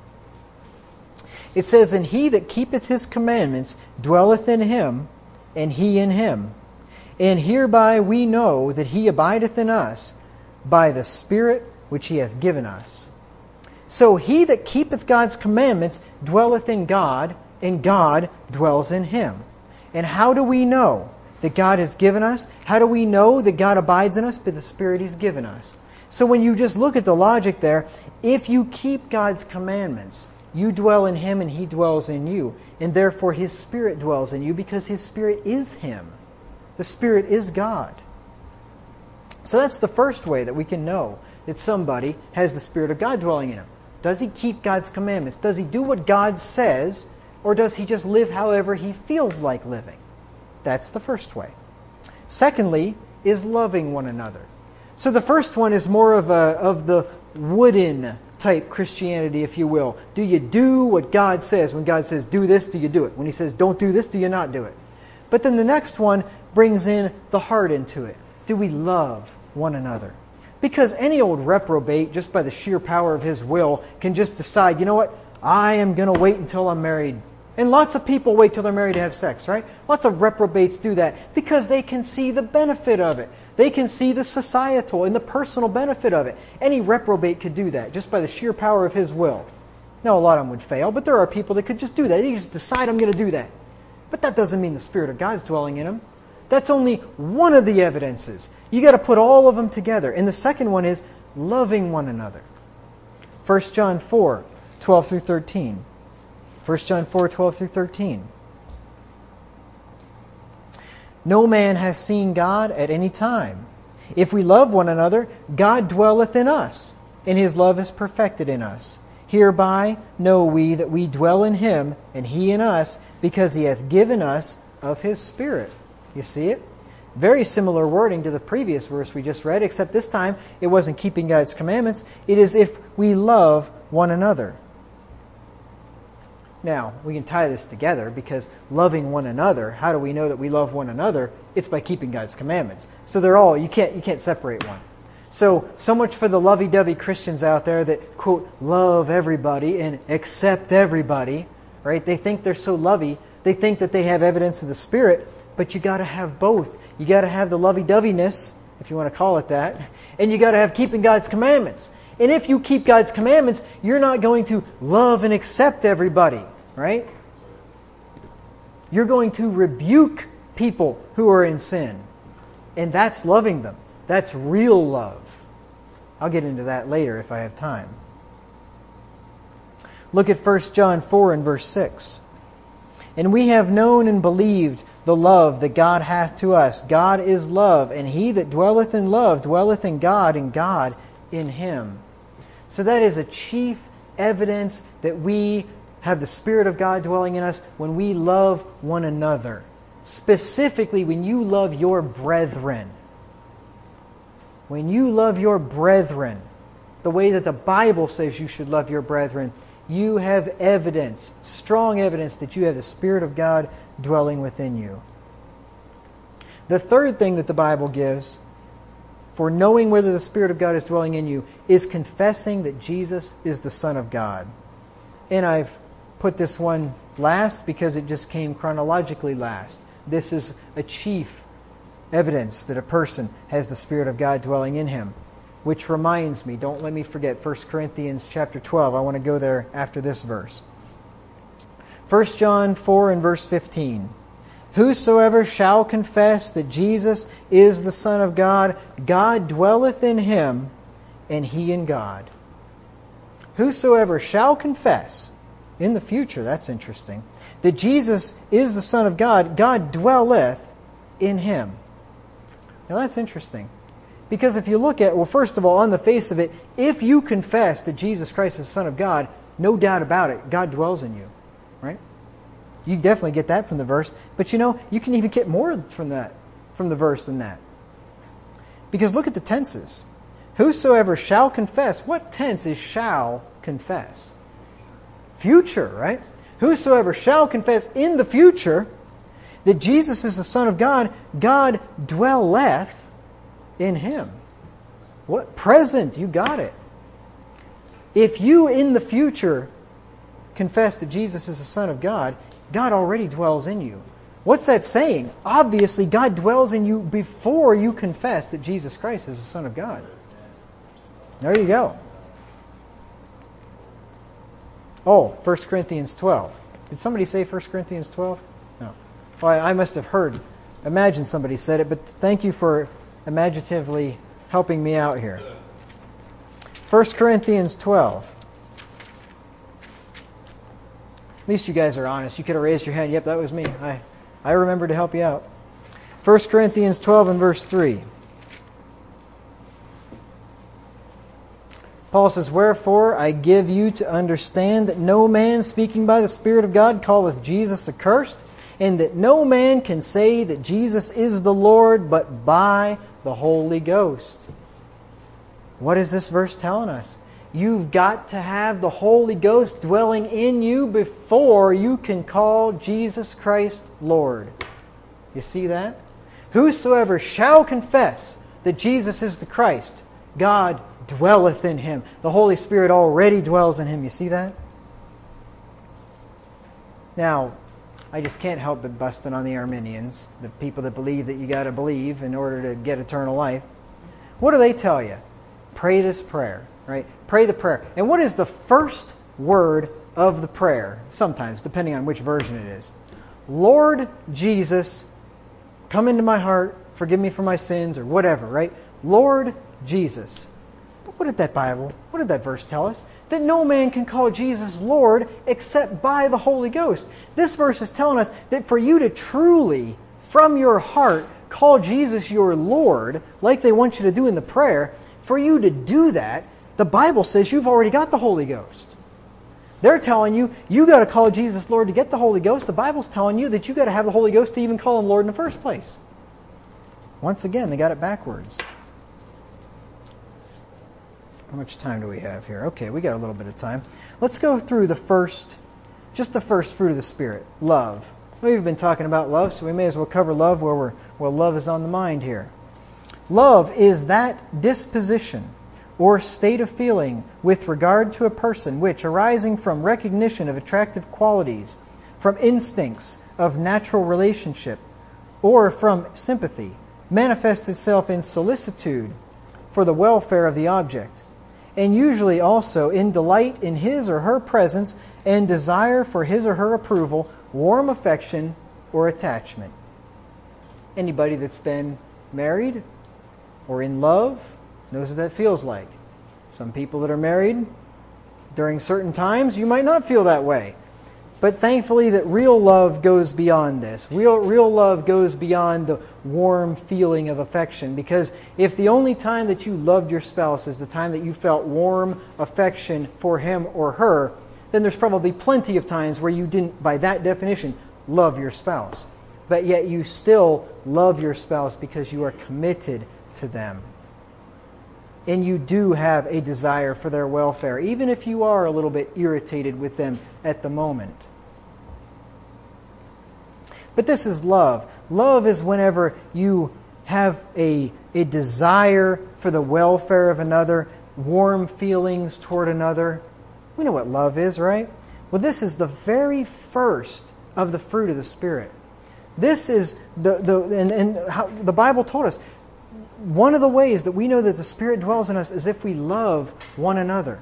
It says, and he that keepeth his commandments dwelleth in him, and he in him. And hereby we know that he abideth in us, by the Spirit which he hath given us. So he that keepeth God's commandments dwelleth in God, and God dwells in him. And how do we know that God has given us? How do we know that God abides in us? By the Spirit He's given us. So when you just look at the logic there, if you keep God's commandments, you dwell in Him and He dwells in you. And therefore His Spirit dwells in you because His Spirit is Him. The Spirit is God. So that's the first way that we can know that somebody has the Spirit of God dwelling in him. Does he keep God's commandments? Does he do what God says? Or does he just live however he feels like living? That's the first way. Secondly, is loving one another. So the first one is more of a of the wooden type Christianity, if you will. Do you do what God says? When God says do this, do you do it? When He says don't do this, do you not do it? But then the next one brings in the heart into it. Do we love one another? Because any old reprobate, just by the sheer power of his will, can just decide, you know what, I am going to wait until I'm married. And lots of people wait till they're married to have sex, right? Lots of reprobates do that because they can see the benefit of it. They can see the societal and the personal benefit of it. Any reprobate could do that just by the sheer power of his will. Now, a lot of them would fail, but there are people that could just do that. They just decide, I'm going to do that. But that doesn't mean the Spirit of God is dwelling in them. That's only one of the evidences. You got to put all of them together. And the second one is loving one another. First John four, twelve through thirteen. First John four, twelve through thirteen. No man hath seen God at any time. If we love one another, God dwelleth in us, and His love is perfected in us. Hereby know we that we dwell in Him, and He in us, because He hath given us of His Spirit. You see it? Very similar wording to the previous verse we just read, except this time it wasn't keeping God's commandments. It is if we love one another. Now, we can tie this together because loving one another, how do we know that we love one another? It's by keeping God's commandments. So they're all, you can't you can't separate one. So, so much for the lovey-dovey Christians out there that, quote, love everybody and accept everybody, right? They think they're so lovey. They think that they have evidence of the Spirit, but you got to have both. You got to have the lovey-doveyness, if you want to call it that, and you got to have keeping God's commandments. And if you keep God's commandments, you're not going to love and accept everybody, right? You're going to rebuke people who are in sin. And that's loving them. That's real love. I'll get into that later if I have time. Look at First John four and verse six. And we have known and believed the love that God hath to us. God is love, and he that dwelleth in love dwelleth in God, and God in him. So that is a chief evidence that we have the Spirit of God dwelling in us when we love one another. Specifically, when you love your brethren. When you love your brethren, the way that the Bible says you should love your brethren, you have evidence, strong evidence that you have the Spirit of God dwelling within you. The third thing that the Bible gives for knowing whether the Spirit of God is dwelling in you is confessing that Jesus is the Son of God. And I've put this one last because it just came chronologically last. This is a chief evidence that a person has the Spirit of God dwelling in him. Which reminds me, don't let me forget First Corinthians chapter twelve. I want to go there after this verse. First John four and verse fifteen. Whosoever shall confess that Jesus is the Son of God, God dwelleth in him, and he in God. Whosoever shall confess, in the future, that's interesting, that Jesus is the Son of God, God dwelleth in him. Now that's interesting. Because if you look at, well, first of all, on the face of it, if you confess that Jesus Christ is the Son of God, no doubt about it, God dwells in you. Right? You definitely get that from the verse. But you know, you can even get more from that, from the verse than that. Because look at the tenses. Whosoever shall confess. What tense is shall confess? Future, right? Whosoever shall confess in the future that Jesus is the Son of God, God dwelleth in him. What? Present, you got it. If you in the future confess that Jesus is the Son of God, God already dwells in you. What's that saying? Obviously, God dwells in you before you confess that Jesus Christ is the Son of God. There you go. Oh, First Corinthians twelve. Did somebody say First Corinthians twelve? No. Well, I, I must have heard. Imagine somebody said it, but thank you for imaginatively helping me out here. First Corinthians twelve. At least you guys are honest. You could have raised your hand. Yep, that was me. I, I remember to help you out. First Corinthians twelve and verse three. Paul says, "Wherefore I give you to understand that no man speaking by the Spirit of God calleth Jesus accursed, and that no man can say that Jesus is the Lord but by the Holy Ghost." What is this verse telling us? You've got to have the Holy Ghost dwelling in you before you can call Jesus Christ Lord. You see that? Whosoever shall confess that Jesus is the Christ, God dwelleth in him. The Holy Spirit already dwells in him. You see that? Now, I just can't help but busting on the Arminians, the people that believe that you got to believe in order to get eternal life. What do they tell you? Pray this prayer, right? Pray the prayer. And what is the first word of the prayer? Sometimes, depending on which version it is. Lord Jesus, come into my heart, forgive me for my sins, or whatever, right? Lord Jesus. But what did that Bible, what did that verse tell us? That no man can call Jesus Lord except by the Holy Ghost. This verse is telling us that for you to truly, from your heart, call Jesus your Lord, like they want you to do in the prayer, for you to do that, the Bible says you've already got the Holy Ghost. They're telling you, you got to call Jesus Lord to get the Holy Ghost. The Bible's telling you that you got to have the Holy Ghost to even call Him Lord in the first place. Once again, they got it backwards. How much time do we have here? Okay, we got a little bit of time. Let's go through the first, just the first fruit of the Spirit, love. We've been talking about love, so we may as well cover love where we're, well, love is on the mind here. Love is that disposition or state of feeling with regard to a person which, arising from recognition of attractive qualities, from instincts of natural relationship, or from sympathy, manifests itself in solicitude for the welfare of the object, and usually also in delight in his or her presence and desire for his or her approval, warm affection, or attachment. Anybody that's been married or in love knows what that feels like. Some people that are married, during certain times, you might not feel that way. But thankfully that real love goes beyond this. Real, real love goes beyond the warm feeling of affection. Because if the only time that you loved your spouse is the time that you felt warm affection for him or her, then there's probably plenty of times where you didn't, by that definition, love your spouse. But yet you still love your spouse because you are committed to them. And you do have a desire for their welfare, even if you are a little bit irritated with them at the moment. But this is love. Love is whenever you have a, a desire for the welfare of another, warm feelings toward another. We know what love is, right? Well, this is the very first of the fruit of the Spirit. This is the, the and, and how, the Bible told us, one of the ways that we know that the Spirit dwells in us is if we love one another.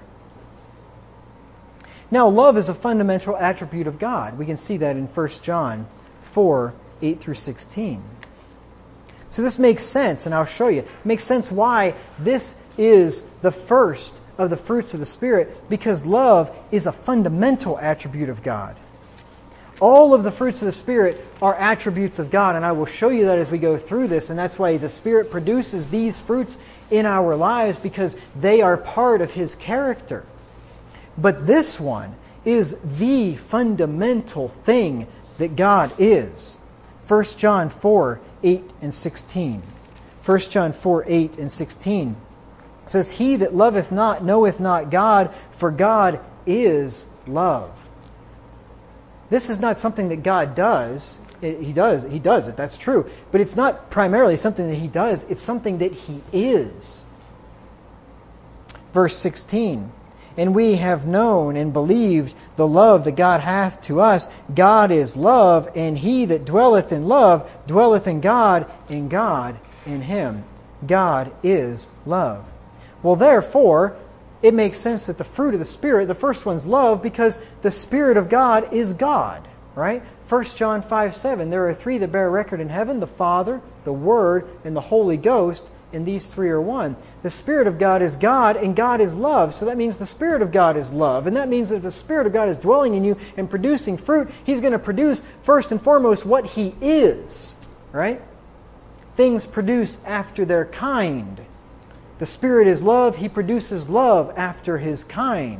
Now, love is a fundamental attribute of God. We can see that in First John four, eight through sixteen. So this makes sense, and I'll show you. It makes sense why this is the first of the fruits of the Spirit, because love is a fundamental attribute of God. All of the fruits of the Spirit are attributes of God, and I will show you that as we go through this, and that's why the Spirit produces these fruits in our lives, because they are part of His character. But this one is the fundamental thing that God is. First John four, eight and sixteen. First John four, eight and sixteen says, "He that loveth not knoweth not God, for God is love." This is not something that God does. It, he does. He does it. That's true. But it's not primarily something that He does. It's something that He is. Verse sixteen. "And we have known and believed the love that God hath to us. God is love, and he that dwelleth in love dwelleth in God, and God in him." God is love. Well, therefore, it makes sense that the fruit of the Spirit, the first one's love, because the Spirit of God is God, right? First John five seven, there are three that bear record in heaven, the Father, the Word, and the Holy Ghost, and these three are one. The Spirit of God is God, and God is love. So that means the Spirit of God is love. And that means that if the Spirit of God is dwelling in you and producing fruit, He's going to produce, first and foremost, what He is, right? Things produce after their kind. The Spirit is love. He produces love after His kind.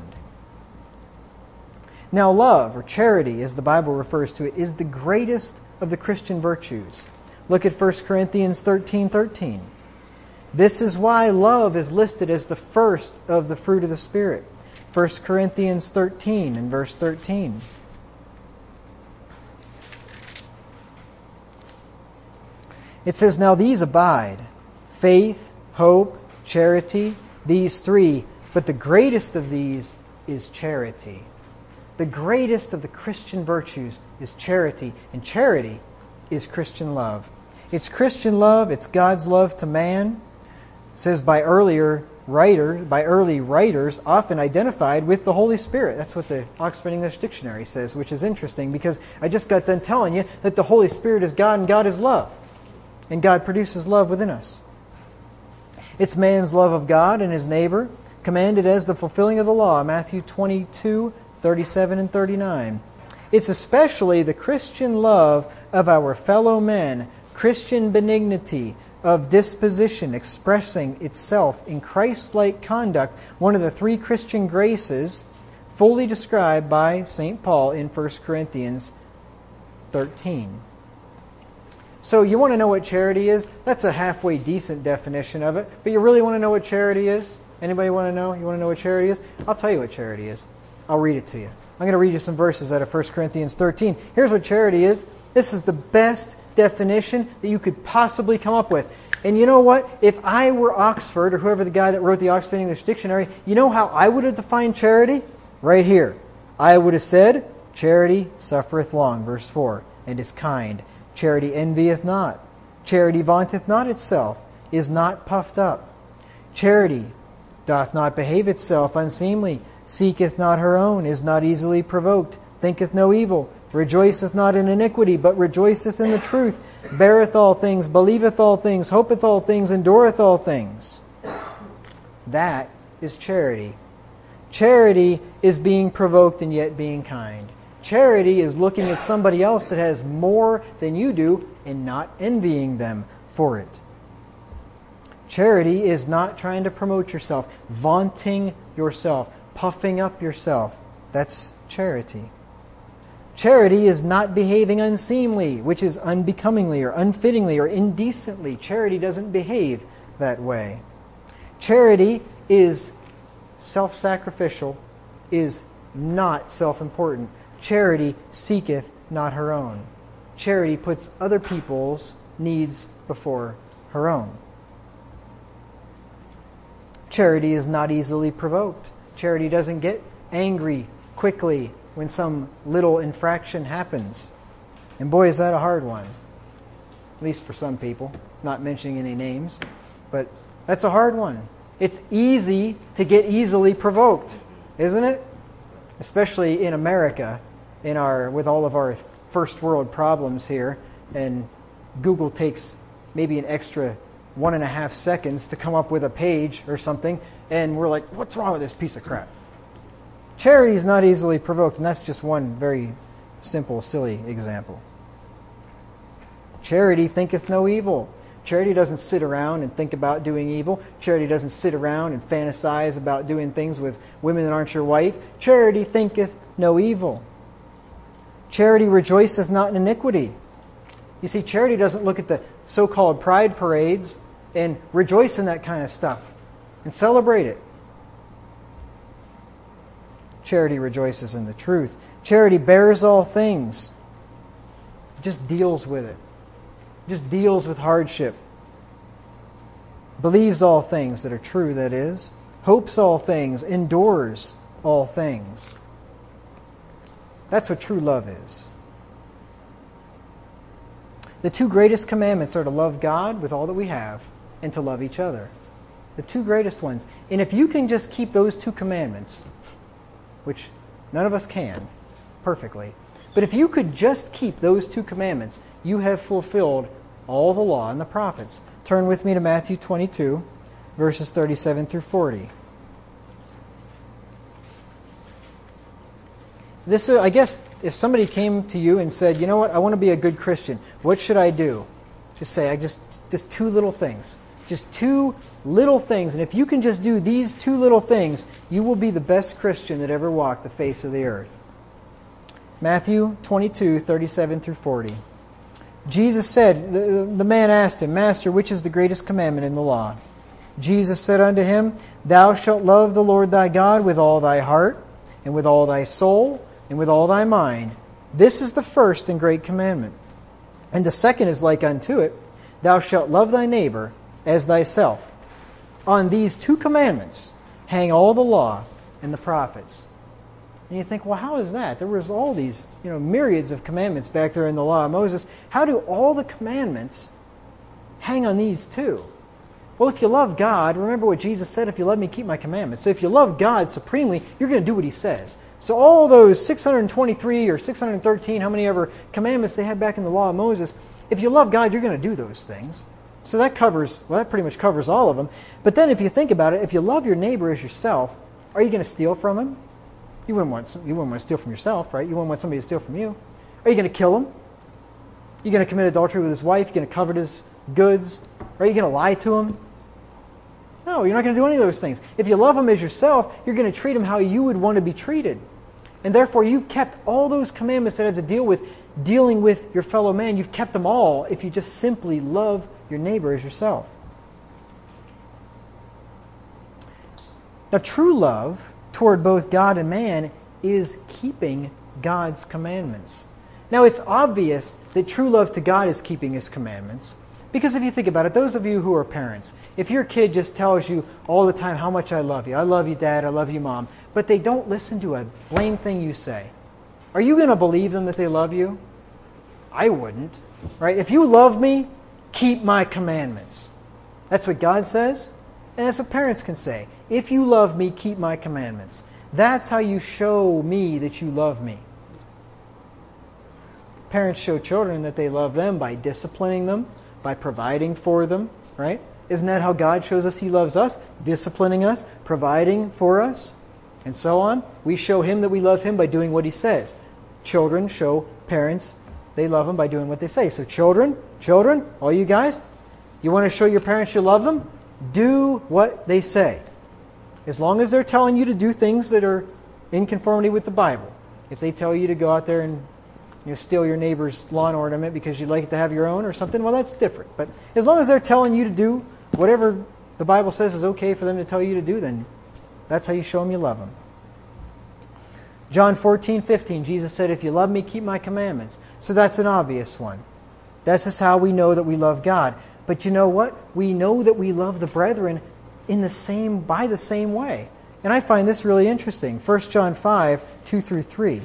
Now, love, or charity, as the Bible refers to it, is the greatest of the Christian virtues. Look at First Corinthians thirteen thirteen. This is why love is listed as the first of the fruit of the Spirit. First Corinthians thirteen and verse thirteen. It says, now these abide, faith, hope, charity, these three, but the greatest of these is charity. The greatest of the Christian virtues is charity, and charity is Christian love. It's Christian love, it's God's love to man. It says by earlier writers, by early writers, often identified with the Holy Spirit. That's what the Oxford English Dictionary says, which is interesting because I just got done telling you that the Holy Spirit is God and God is love. And God produces love within us. It's man's love of God and his neighbor, commanded as the fulfilling of the law, Matthew twenty-two, thirty-seven and thirty-nine. It's especially the Christian love of our fellow men, Christian benignity of disposition expressing itself in Christ-like conduct, one of the three Christian graces fully described by Saint Paul in First Corinthians thirteen. So you want to know what charity is? That's a halfway decent definition of it. But you really want to know what charity is? Anybody want to know? You want to know what charity is? I'll tell you what charity is. I'll read it to you. I'm going to read you some verses out of First Corinthians thirteen. Here's what charity is. This is the best definition that you could possibly come up with. And you know what? If I were Oxford, or whoever the guy that wrote the Oxford English Dictionary, you know how I would have defined charity? Right here. I would have said, charity suffereth long, verse four, and is kind. Charity envieth not. Charity vaunteth not itself, is not puffed up. Charity doth not behave itself unseemly, seeketh not her own, is not easily provoked, thinketh no evil, rejoiceth not in iniquity, but rejoiceth in the truth, beareth all things, believeth all things, hopeth all things, endureth all things. That is charity. Charity is being provoked and yet being kind. Charity is looking at somebody else that has more than you do and not envying them for it. Charity is not trying to promote yourself, vaunting yourself, puffing up yourself. That's charity. Charity is not behaving unseemly, which is unbecomingly or unfittingly or indecently. Charity doesn't behave that way. Charity is self-sacrificial, is not self-important. Charity seeketh not her own. Charity puts other people's needs before her own. Charity is not easily provoked. Charity doesn't get angry quickly when some little infraction happens. And boy, is that a hard one. At least for some people. Not mentioning any names. But that's a hard one. It's easy to get easily provoked, isn't it? Especially in America. In our, with all of our first world problems here, and Google takes maybe an extra one and a half seconds to come up with a page or something, and we're like, what's wrong with this piece of crap? Charity is not easily provoked, and that's just one very simple, silly example. Charity thinketh no evil. Charity doesn't sit around and think about doing evil. Charity doesn't sit around and fantasize about doing things with women that aren't your wife. Charity thinketh no evil. Charity rejoiceth not in iniquity. You see, charity doesn't look at the so-called pride parades and rejoice in that kind of stuff and celebrate it. Charity rejoices in the truth. Charity bears all things. It just deals with it. It just deals with hardship. Believes all things that are true, that is. Hopes all things. Endures all things. That's what true love is. The two greatest commandments are to love God with all that we have and to love each other. The two greatest ones. And if you can just keep those two commandments, which none of us can perfectly, but if you could just keep those two commandments, you have fulfilled all the law and the prophets. Turn with me to Matthew twenty-two, verses thirty-seven through forty. This, uh, I guess, if somebody came to you and said, you know what, I want to be a good Christian, what should I do? Just say, I just, just two little things. Just two little things. And if you can just do these two little things, you will be the best Christian that ever walked the face of the earth. Matthew twenty-two, thirty-seven through forty. Jesus said, the, the man asked him, Master, which is the greatest commandment in the law? Jesus said unto him, Thou shalt love the Lord thy God with all thy heart, and with all thy soul, and with all thy mind. This is the first and great commandment. And the second is like unto it, Thou shalt love thy neighbor as thyself. On these two commandments hang all the law and the prophets. And you think, well, how is that? There was all these, you know, myriads of commandments back there in the law of Moses. How do all the commandments hang on these two? Well, if you love God, remember what Jesus said, if you love me, keep my commandments. So if you love God supremely, you're going to do what He says. So all those six hundred twenty-three or six hundred thirteen, how many ever commandments they had back in the law of Moses, if you love God, you're going to do those things. So that covers, well, that pretty much covers all of them. But then if you think about it, if you love your neighbor as yourself, are you going to steal from him? You wouldn't want you wouldn't want to steal from yourself, right? You wouldn't want somebody to steal from you. Are you going to kill him? You're going to commit adultery with his wife? You're going to covet his goods? Are you going to lie to him? No, you're not going to do any of those things. If you love him as yourself, you're going to treat him how you would want to be treated. And therefore, you've kept all those commandments that have to deal with dealing with your fellow man. You've kept them all if you just simply love your neighbor as yourself. Now, true love toward both God and man is keeping God's commandments. Now, it's obvious that true love to God is keeping His commandments. Because if you think about it, those of you who are parents, if your kid just tells you all the time how much I love you, I love you, Dad, I love you, Mom, but they don't listen to a blame thing you say, are you going to believe them that they love you? I wouldn't. Right? If you love me, keep my commandments. That's what God says. And that's what parents can say. If you love me, keep my commandments. That's how you show me that you love me. Parents show children that they love them by disciplining them, by providing for them, right? Isn't that how God shows us He loves us? Disciplining us, providing for us, and so on. We show Him that we love Him by doing what He says. Children show parents they love Him by doing what they say. So children, children, all you guys, you want to show your parents you love them? Do what they say. As long as they're telling you to do things that are in conformity with the Bible. If they tell you to go out there and you know, steal your neighbor's lawn ornament because you'd like it to have your own or something, well, that's different. But as long as they're telling you to do whatever the Bible says is okay for them to tell you to do, then that's how you show them you love them. John fourteen fifteen, Jesus said, if you love me, keep my commandments. So that's an obvious one. That's just how we know that we love God. But you know what? We know that we love the brethren in the same by the same way. And I find this really interesting. First John five, two through three.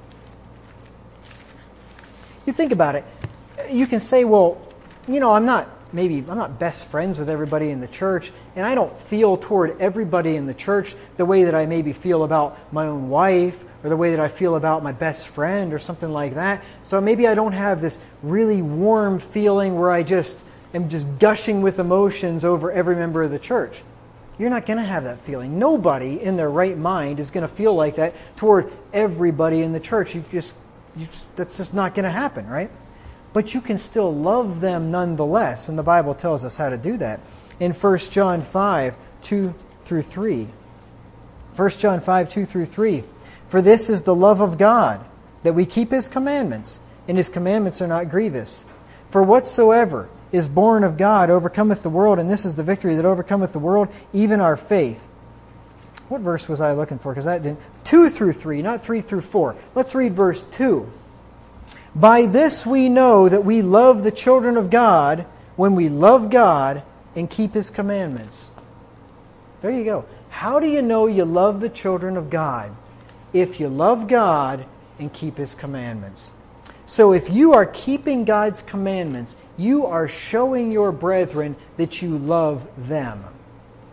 You think about it. You can say, well, you know, I'm not maybe I'm not best friends with everybody in the church, and I don't feel toward everybody in the church the way that I maybe feel about my own wife or the way that I feel about my best friend or something like that. So maybe I don't have this really warm feeling where I just am just gushing with emotions over every member of the church. You're not going to have that feeling. Nobody in their right mind is going to feel like that toward everybody in the church. You just, you just that's just not going to happen, right? But you can still love them nonetheless, and the Bible tells us how to do that. In First John five, two through three. First John five, two through three. For this is the love of God, that we keep His commandments, and His commandments are not grievous. For whatsoever is born of God overcometh the world, and this is the victory that overcometh the world, even our faith. What verse was I looking for? Because that didn't. Two through three, not three through four. Let's read verse two. By this we know that we love the children of God, when we love God and keep His commandments. There you go. How do you know you love the children of God? If you love God and keep His commandments. So if you are keeping God's commandments, you are showing your brethren that you love them.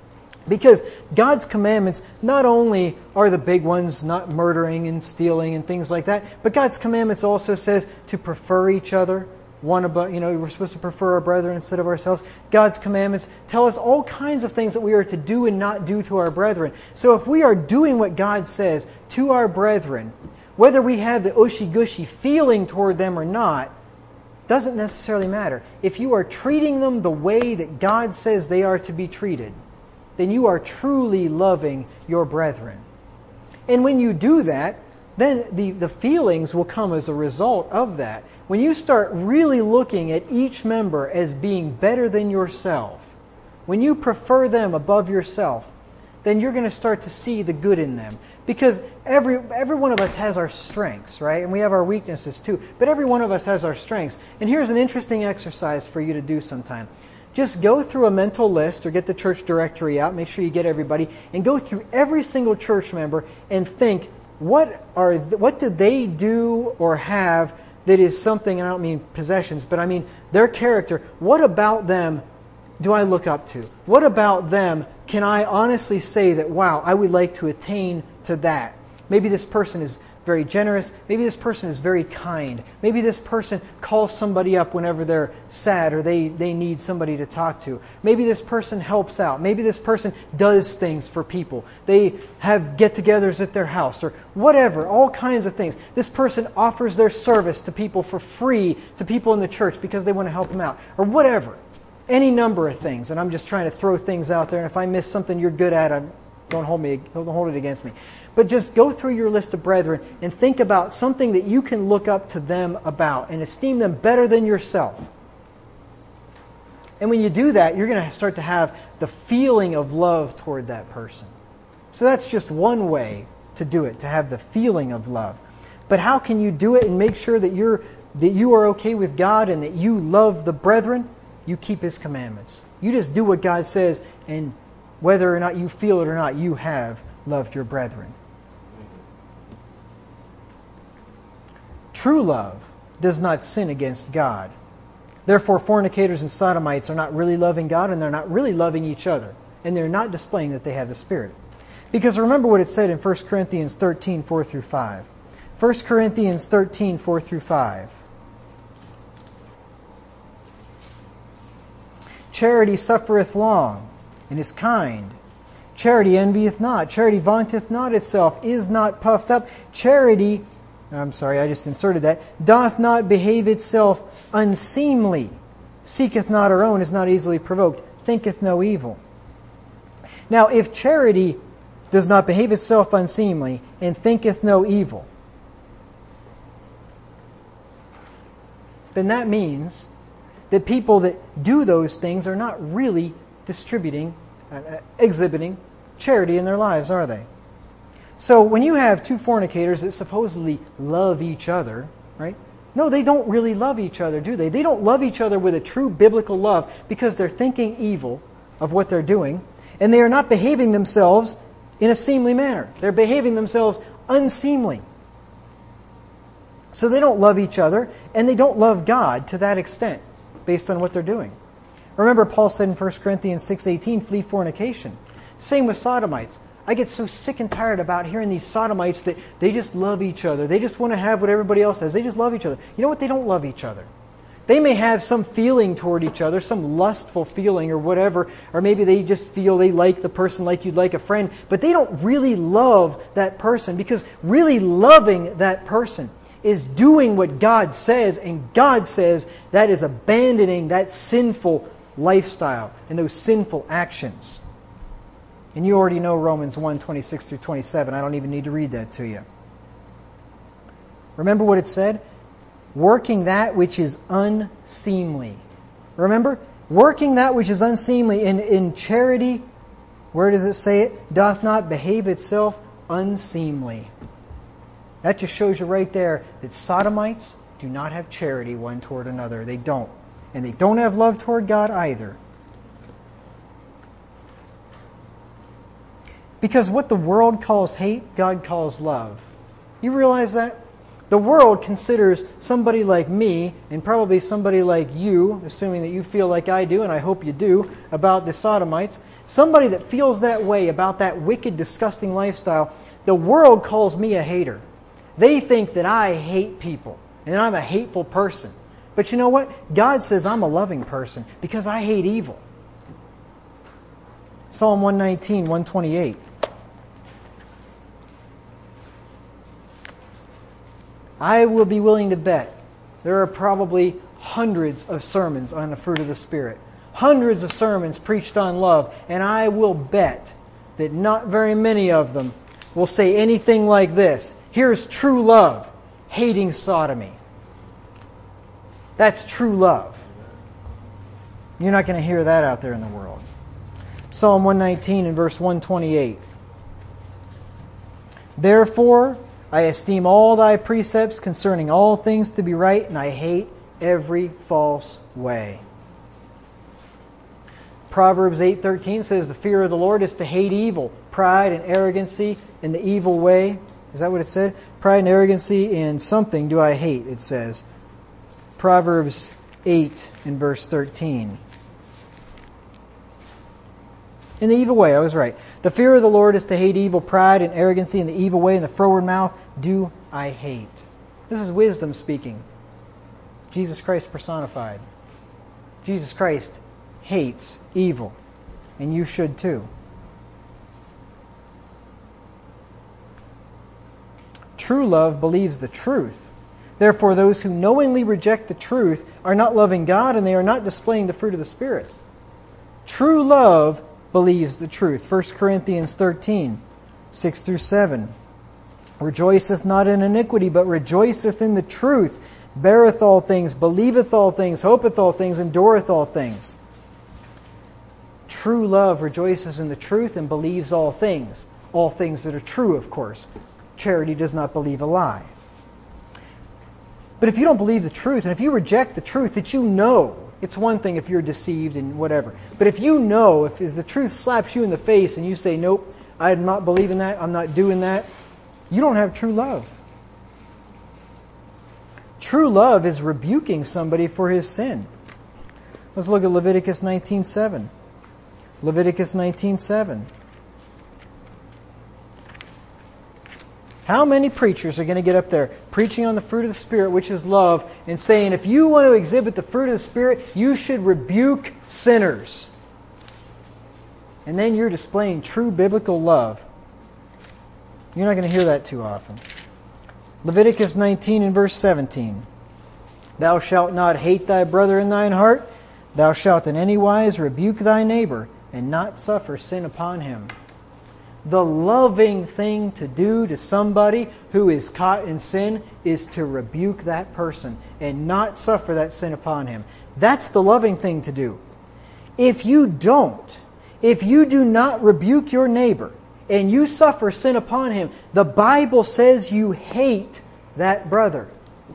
Because God's commandments not only are the big ones, not murdering and stealing and things like that, but God's commandments also says to prefer each other. One above, you know, we're supposed to prefer our brethren instead of ourselves. God's commandments tell us all kinds of things that we are to do and not do to our brethren. So if we are doing what God says to our brethren, whether we have the ushy-gushy feeling toward them or not, doesn't necessarily matter. If you are treating them the way that God says they are to be treated, then you are truly loving your brethren. And when you do that, then the, the feelings will come as a result of that. When you start really looking at each member as being better than yourself, when you prefer them above yourself, then you're going to start to see the good in them. Because every every one of us has our strengths, right? And we have our weaknesses too. But every one of us has our strengths. And here's an interesting exercise for you to do sometime. Just go through a mental list or get the church directory out. Make sure you get everybody. And go through every single church member and think, what are th- what do they do or have that is something, and I don't mean possessions, but I mean their character. What about them do I look up to? What about them can I honestly say that, wow, I would like to attain to that? Maybe this person is very generous. Maybe this person is very kind. Maybe this person calls somebody up whenever they're sad or they, they need somebody to talk to. Maybe this person helps out. Maybe this person does things for people. They have get-togethers at their house or whatever, all kinds of things. This person offers their service to people for free, to people in the church because they want to help them out or whatever. Any number of things. And I'm just trying to throw things out there. And if I miss something you're good at, I'm, don't hold me, don't hold it against me. But just go through your list of brethren and think about something that you can look up to them about and esteem them better than yourself. And when you do that, you're going to start to have the feeling of love toward that person. So that's just one way to do it, to have the feeling of love. But how can you do it and make sure that you're that you are okay with God and that you love the brethren? You keep His commandments. You just do what God says, and whether or not you feel it or not, you have loved your brethren. True love does not sin against God. Therefore, fornicators and sodomites are not really loving God, and they're not really loving each other. And they're not displaying that they have the Spirit. Because remember what it said in First Corinthians thirteen, four through five. First Corinthians thirteen, four through five. Charity suffereth long, and is kind. Charity envieth not. Charity vaunteth not itself, is not puffed up. Charity, I'm sorry, I just inserted that, doth not behave itself unseemly, seeketh not her own, is not easily provoked, thinketh no evil. Now, if charity does not behave itself unseemly, and thinketh no evil, then that means that people that do those things are not really distributing, uh, exhibiting charity in their lives, are they? So when you have two fornicators that supposedly love each other, right? No, they don't really love each other, do they? They don't love each other with a true biblical love because they're thinking evil of what they're doing, and they are not behaving themselves in a seemly manner. They're behaving themselves unseemly. So they don't love each other, and they don't love God to that extent, based on what they're doing. Remember, Paul said in First Corinthians six eighteen, flee fornication. Same with sodomites. I get so sick and tired about hearing these sodomites that they just love each other. They just want to have what everybody else has. They just love each other. You know what? They don't love each other. They may have some feeling toward each other, some lustful feeling or whatever, or maybe they just feel they like the person like you'd like a friend, but they don't really love that person, because really loving that person is doing what God says, and God says that is abandoning that sinful lifestyle and those sinful actions. And you already know Romans one, twenty-six through twenty-seven. I don't even need to read that to you. Remember what it said? Working that which is unseemly. Remember? Working that which is unseemly in, in charity, where does it say it? Doth not behave itself unseemly. That just shows you right there that sodomites do not have charity one toward another. They don't. And they don't have love toward God either. Because what the world calls hate, God calls love. You realize that? The world considers somebody like me, and probably somebody like you, assuming that you feel like I do, and I hope you do, about the sodomites, Somebody that feels that way about that wicked, disgusting lifestyle, the world calls me a hater. They think that I hate people and I'm a hateful person. But you know what? God says I'm a loving person because I hate evil. Psalm one nineteen, one twenty-eight. I will be willing to bet there are probably hundreds of sermons on the fruit of the Spirit. Hundreds of sermons preached on love. And I will bet that not very many of them will say anything like this. Here's true love, hating sodomy. That's true love. You're not going to hear that out there in the world. Psalm one nineteen and verse one twenty-eight. Therefore, I esteem all thy precepts concerning all things to be right, and I hate every false way. Proverbs eight thirteen says, the fear of the Lord is to hate evil, pride and arrogancy in the evil way. Is that what it said? Pride and arrogancy in something do I hate, it says. Proverbs eight and verse thirteen. In the evil way, I was right. The fear of the Lord is to hate evil, pride and arrogancy in the evil way, and the froward mouth do I hate. This is wisdom speaking. Jesus Christ personified. Jesus Christ hates evil, and you should too. True love believes the truth. Therefore, those who knowingly reject the truth are not loving God, and they are not displaying the fruit of the Spirit. True love believes the truth. First Corinthians thirteen, six through seven. Rejoiceth not in iniquity, but rejoiceth in the truth. Beareth all things, believeth all things, hopeth all things, endureth all things. True love rejoices in the truth and believes all things. All things that are true, of course. Charity does not believe a lie. But if you don't believe the truth, and if you reject the truth that you know, it's one thing if you're deceived and whatever. But if you know, if the truth slaps you in the face and you say, nope, I'm not believing that, I'm not doing that, you don't have true love. True love is rebuking somebody for his sin. Let's look at Leviticus nineteen seven. Leviticus nineteen seven. How many preachers are going to get up there preaching on the fruit of the Spirit, which is love, and saying, if you want to exhibit the fruit of the Spirit, you should rebuke sinners. And then you're displaying true biblical love. You're not going to hear that too often. Leviticus nineteen and verse seventeen. Thou shalt not hate thy brother in thine heart. Thou shalt in any wise rebuke thy neighbor, and not suffer sin upon him. The loving thing to do to somebody who is caught in sin is to rebuke that person and not suffer that sin upon him. That's the loving thing to do. If you don't, if you do not rebuke your neighbor and you suffer sin upon him, the Bible says you hate that brother.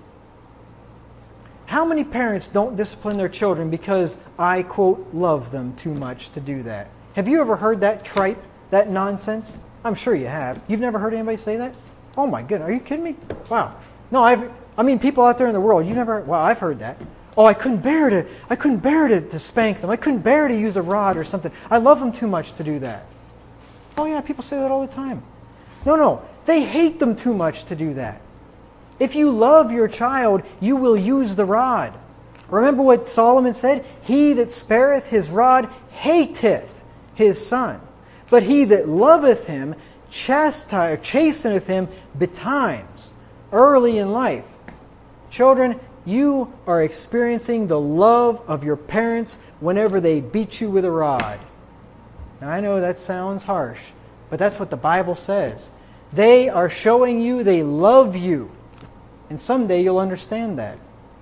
How many parents don't discipline their children because I, quote, love them too much to do that? Have you ever heard that tripe? That nonsense? I'm sure you have. You've never heard anybody say that? Oh my goodness, are you kidding me? Wow. No, I've I mean people out there in the world, you never well, I've heard that. Oh, I couldn't bear to I couldn't bear to, to spank them. I couldn't bear to use a rod or something. I love them too much to do that. Oh yeah, people say that all the time. No, no. They hate them too much to do that. If you love your child, you will use the rod. Remember what Solomon said? He that spareth his rod hateth his son. But he that loveth him chastise, chasteneth him betimes, early in life. Children, you are experiencing the love of your parents whenever they beat you with a rod. And I know that sounds harsh, but that's what the Bible says. They are showing you they love you. And someday you'll understand that.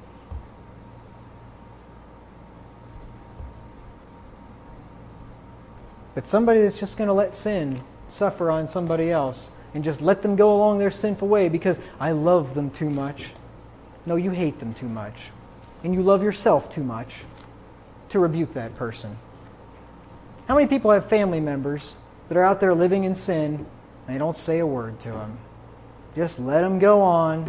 But somebody that's just going to let sin suffer on somebody else and just let them go along their sinful way because I love them too much. No, you hate them too much. And you love yourself too much to rebuke that person. How many people have family members that are out there living in sin and they don't say a word to them? Just let them go on.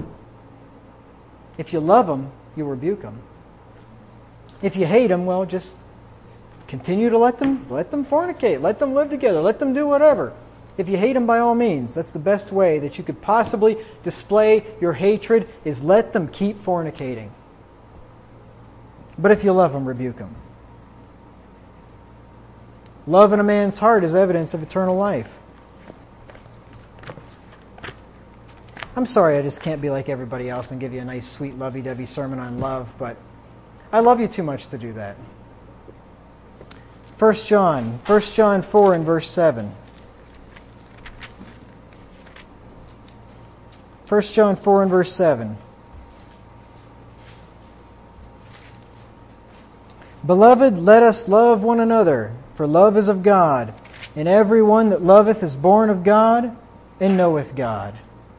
If you love them, you rebuke them. If you hate them, well, just continue to let them let them fornicate, let them live together, let them do whatever. If you hate them, by all means, that's the best way that you could possibly display your hatred, is let them keep fornicating. But if you love them, rebuke them. Love in a man's heart is evidence of eternal life. I'm sorry I just can't be like everybody else and give you a nice, sweet, lovey-dovey sermon on love, but I love you too much to do that. First John, First John four and verse seven. First John four and verse seven. Beloved, let us love one another, for love is of God, and every one that loveth is born of God and knoweth God.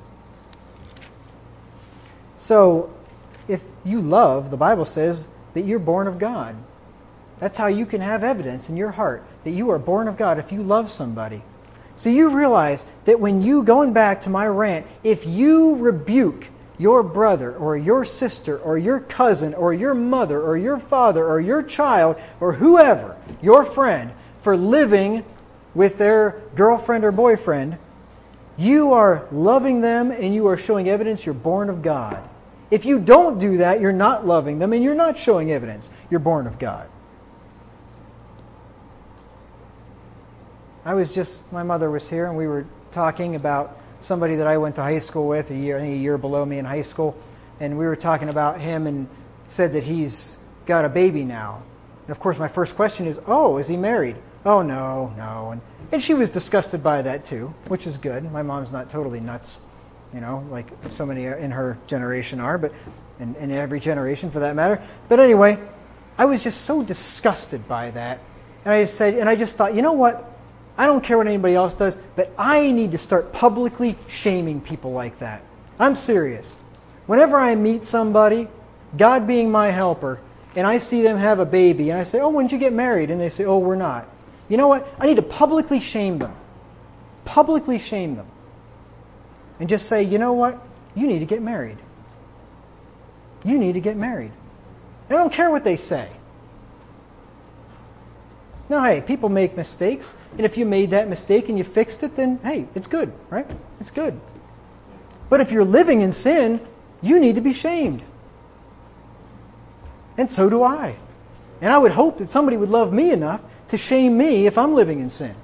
So, if you love, the Bible says that you're born of God. That's how you can have evidence in your heart that you are born of God, if you love somebody. So you realize that when you, going back to my rant, if you rebuke your brother or your sister or your cousin or your mother or your father or your child or whoever, your friend, for living with their girlfriend or boyfriend, you are loving them and you are showing evidence you're born of God. If you don't do that, you're not loving them and you're not showing evidence you're born of God. I was just, my mother was here and we were talking about somebody that I went to high school with, a year, I think a year below me in high school, and we were talking about him and said that he's got a baby now. And of course my first question is, oh, is he married? Oh, no, no. And, and she was disgusted by that too, which is good. My mom's not totally nuts, you know, like so many in her generation are, but in, in every generation for that matter. But anyway, I was just so disgusted by that. And I just said, and I just thought, you know what? I don't care what anybody else does, but I need to start publicly shaming people like that. I'm serious. Whenever I meet somebody, God being my helper, and I see them have a baby, and I say, oh, when did you get married? And they say, oh, we're not. You know what? I need to publicly shame them. Publicly shame them. And just say, you know what? You need to get married. You need to get married. I don't care what they say. No, hey, people make mistakes, and if you made that mistake and you fixed it, then hey, it's good, right? It's good. But if you're living in sin, you need to be shamed. And so do I. And I would hope that somebody would love me enough to shame me if I'm living in sin.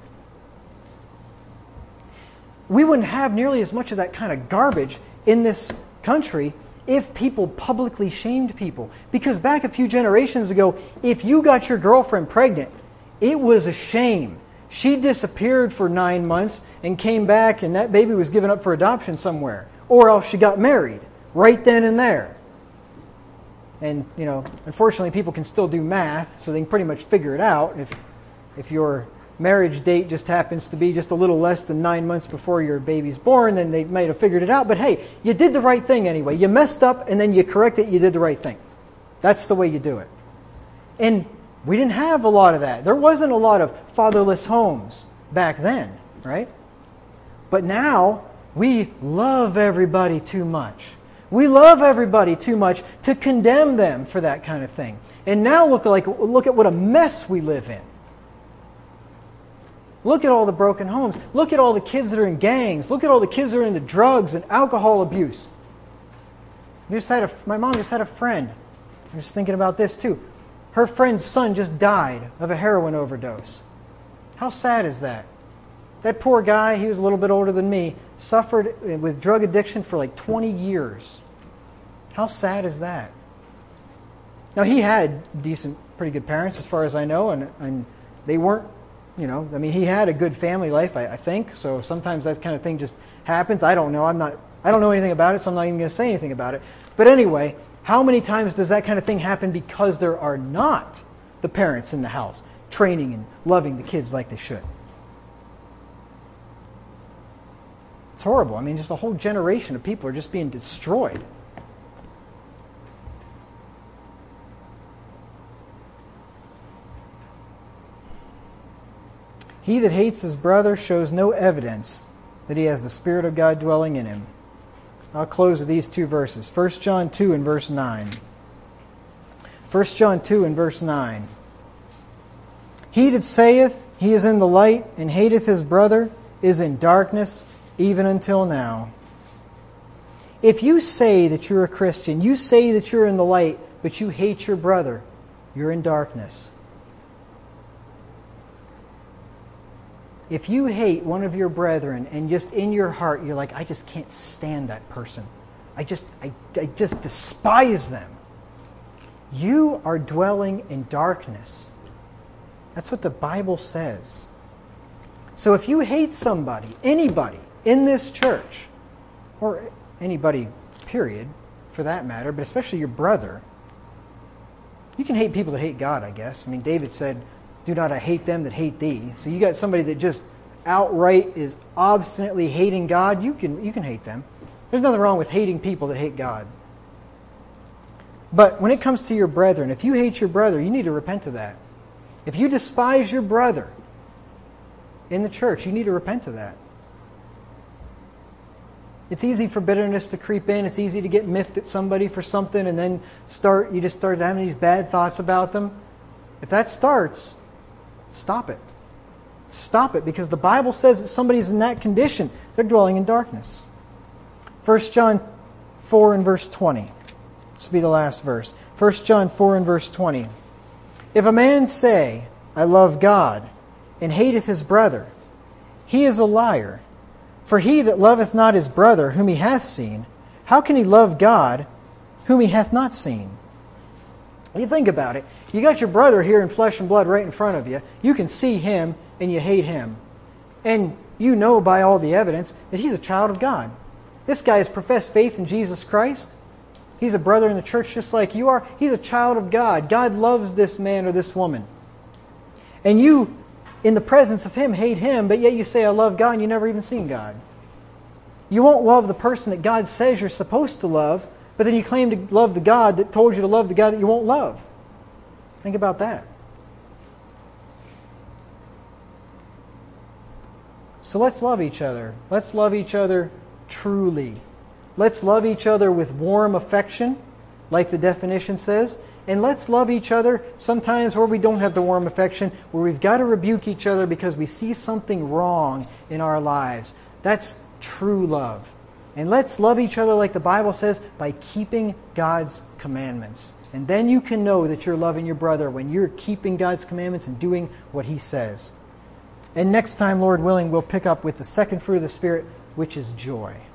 We wouldn't have nearly as much of that kind of garbage in this country if people publicly shamed people. Because back a few generations ago, if you got your girlfriend pregnant, it was a shame. She disappeared for nine months and came back and that baby was given up for adoption somewhere. Or else she got married right then and there. And, you know, unfortunately people can still do math, so they can pretty much figure it out. If if your marriage date just happens to be just a little less than nine months before your baby's born, then they might have figured it out. But hey, you did the right thing anyway. You messed up and then you correct it, you did the right thing. That's the way you do it. And we didn't have a lot of that. There wasn't a lot of fatherless homes back then, right? But now, we love everybody too much. We love everybody too much to condemn them for that kind of thing. And now look like look at what a mess we live in. Look at all the broken homes. Look at all the kids that are in gangs. Look at all the kids that are into drugs and alcohol abuse. We just had a, my mom just had a friend. I was thinking about this too. Her friend's son just died of a heroin overdose. How sad is that? That poor guy, he was a little bit older than me, suffered with drug addiction for like twenty years. How sad is that? Now, he had decent, pretty good parents as far as I know, and, and they weren't, you know, I mean, he had a good family life, I, I think, so sometimes that kind of thing just happens. I don't know. I'm not, I don't know anything about it, so I'm not even going to say anything about it. But anyway, how many times does that kind of thing happen because there are not the parents in the house training and loving the kids like they should? It's horrible. I mean, just a whole generation of people are just being destroyed. He that hates his brother shows no evidence that he has the Spirit of God dwelling in him. I'll close with these two verses. First John two and verse nine. First John two and verse nine. He that saith he is in the light and hateth his brother is in darkness even until now. If you say that you're a Christian, you say that you're in the light, but you hate your brother, you're in darkness. If you hate one of your brethren and just in your heart you're like, I just can't stand that person. I just I, I just despise them. You are dwelling in darkness. That's what the Bible says. So if you hate somebody, anybody in this church, or anybody, period, for that matter, but especially your brother, you can hate people that hate God, I guess. I mean, David said, do not I hate them that hate thee. So you got somebody that just outright is obstinately hating God, you can you can hate them. There's nothing wrong with hating people that hate God. But when it comes to your brethren, if you hate your brother, you need to repent of that. If you despise your brother in the church, you need to repent of that. It's easy for bitterness to creep in. It's easy to get miffed at somebody for something and then start you just start having these bad thoughts about them. If that starts, stop it. Stop it, because the Bible says that somebody's in that condition. They're dwelling in darkness. First John four and verse twenty. This will be the last verse. First John four and verse twenty. If a man say, I love God, and hateth his brother, he is a liar. For he that loveth not his brother whom he hath seen, how can he love God whom he hath not seen? You think about it. You got your brother here in flesh and blood right in front of you. You can see him and you hate him. And you know by all the evidence that he's a child of God. This guy has professed faith in Jesus Christ. He's a brother in the church just like you are. He's a child of God. God loves this man or this woman. And you, in the presence of him, hate him, but yet you say, I love God, and you've never even seen God. You won't love the person that God says you're supposed to love, but then you claim to love the God that told you to love the God that you won't love. Think about that. So let's love each other. Let's love each other truly. Let's love each other with warm affection, like the definition says. And let's love each other sometimes where we don't have the warm affection, where we've got to rebuke each other because we see something wrong in our lives. That's true love. And let's love each other like the Bible says by keeping God's commandments. And then you can know that you're loving your brother when you're keeping God's commandments and doing what He says. And next time, Lord willing, we'll pick up with the second fruit of the Spirit, which is joy.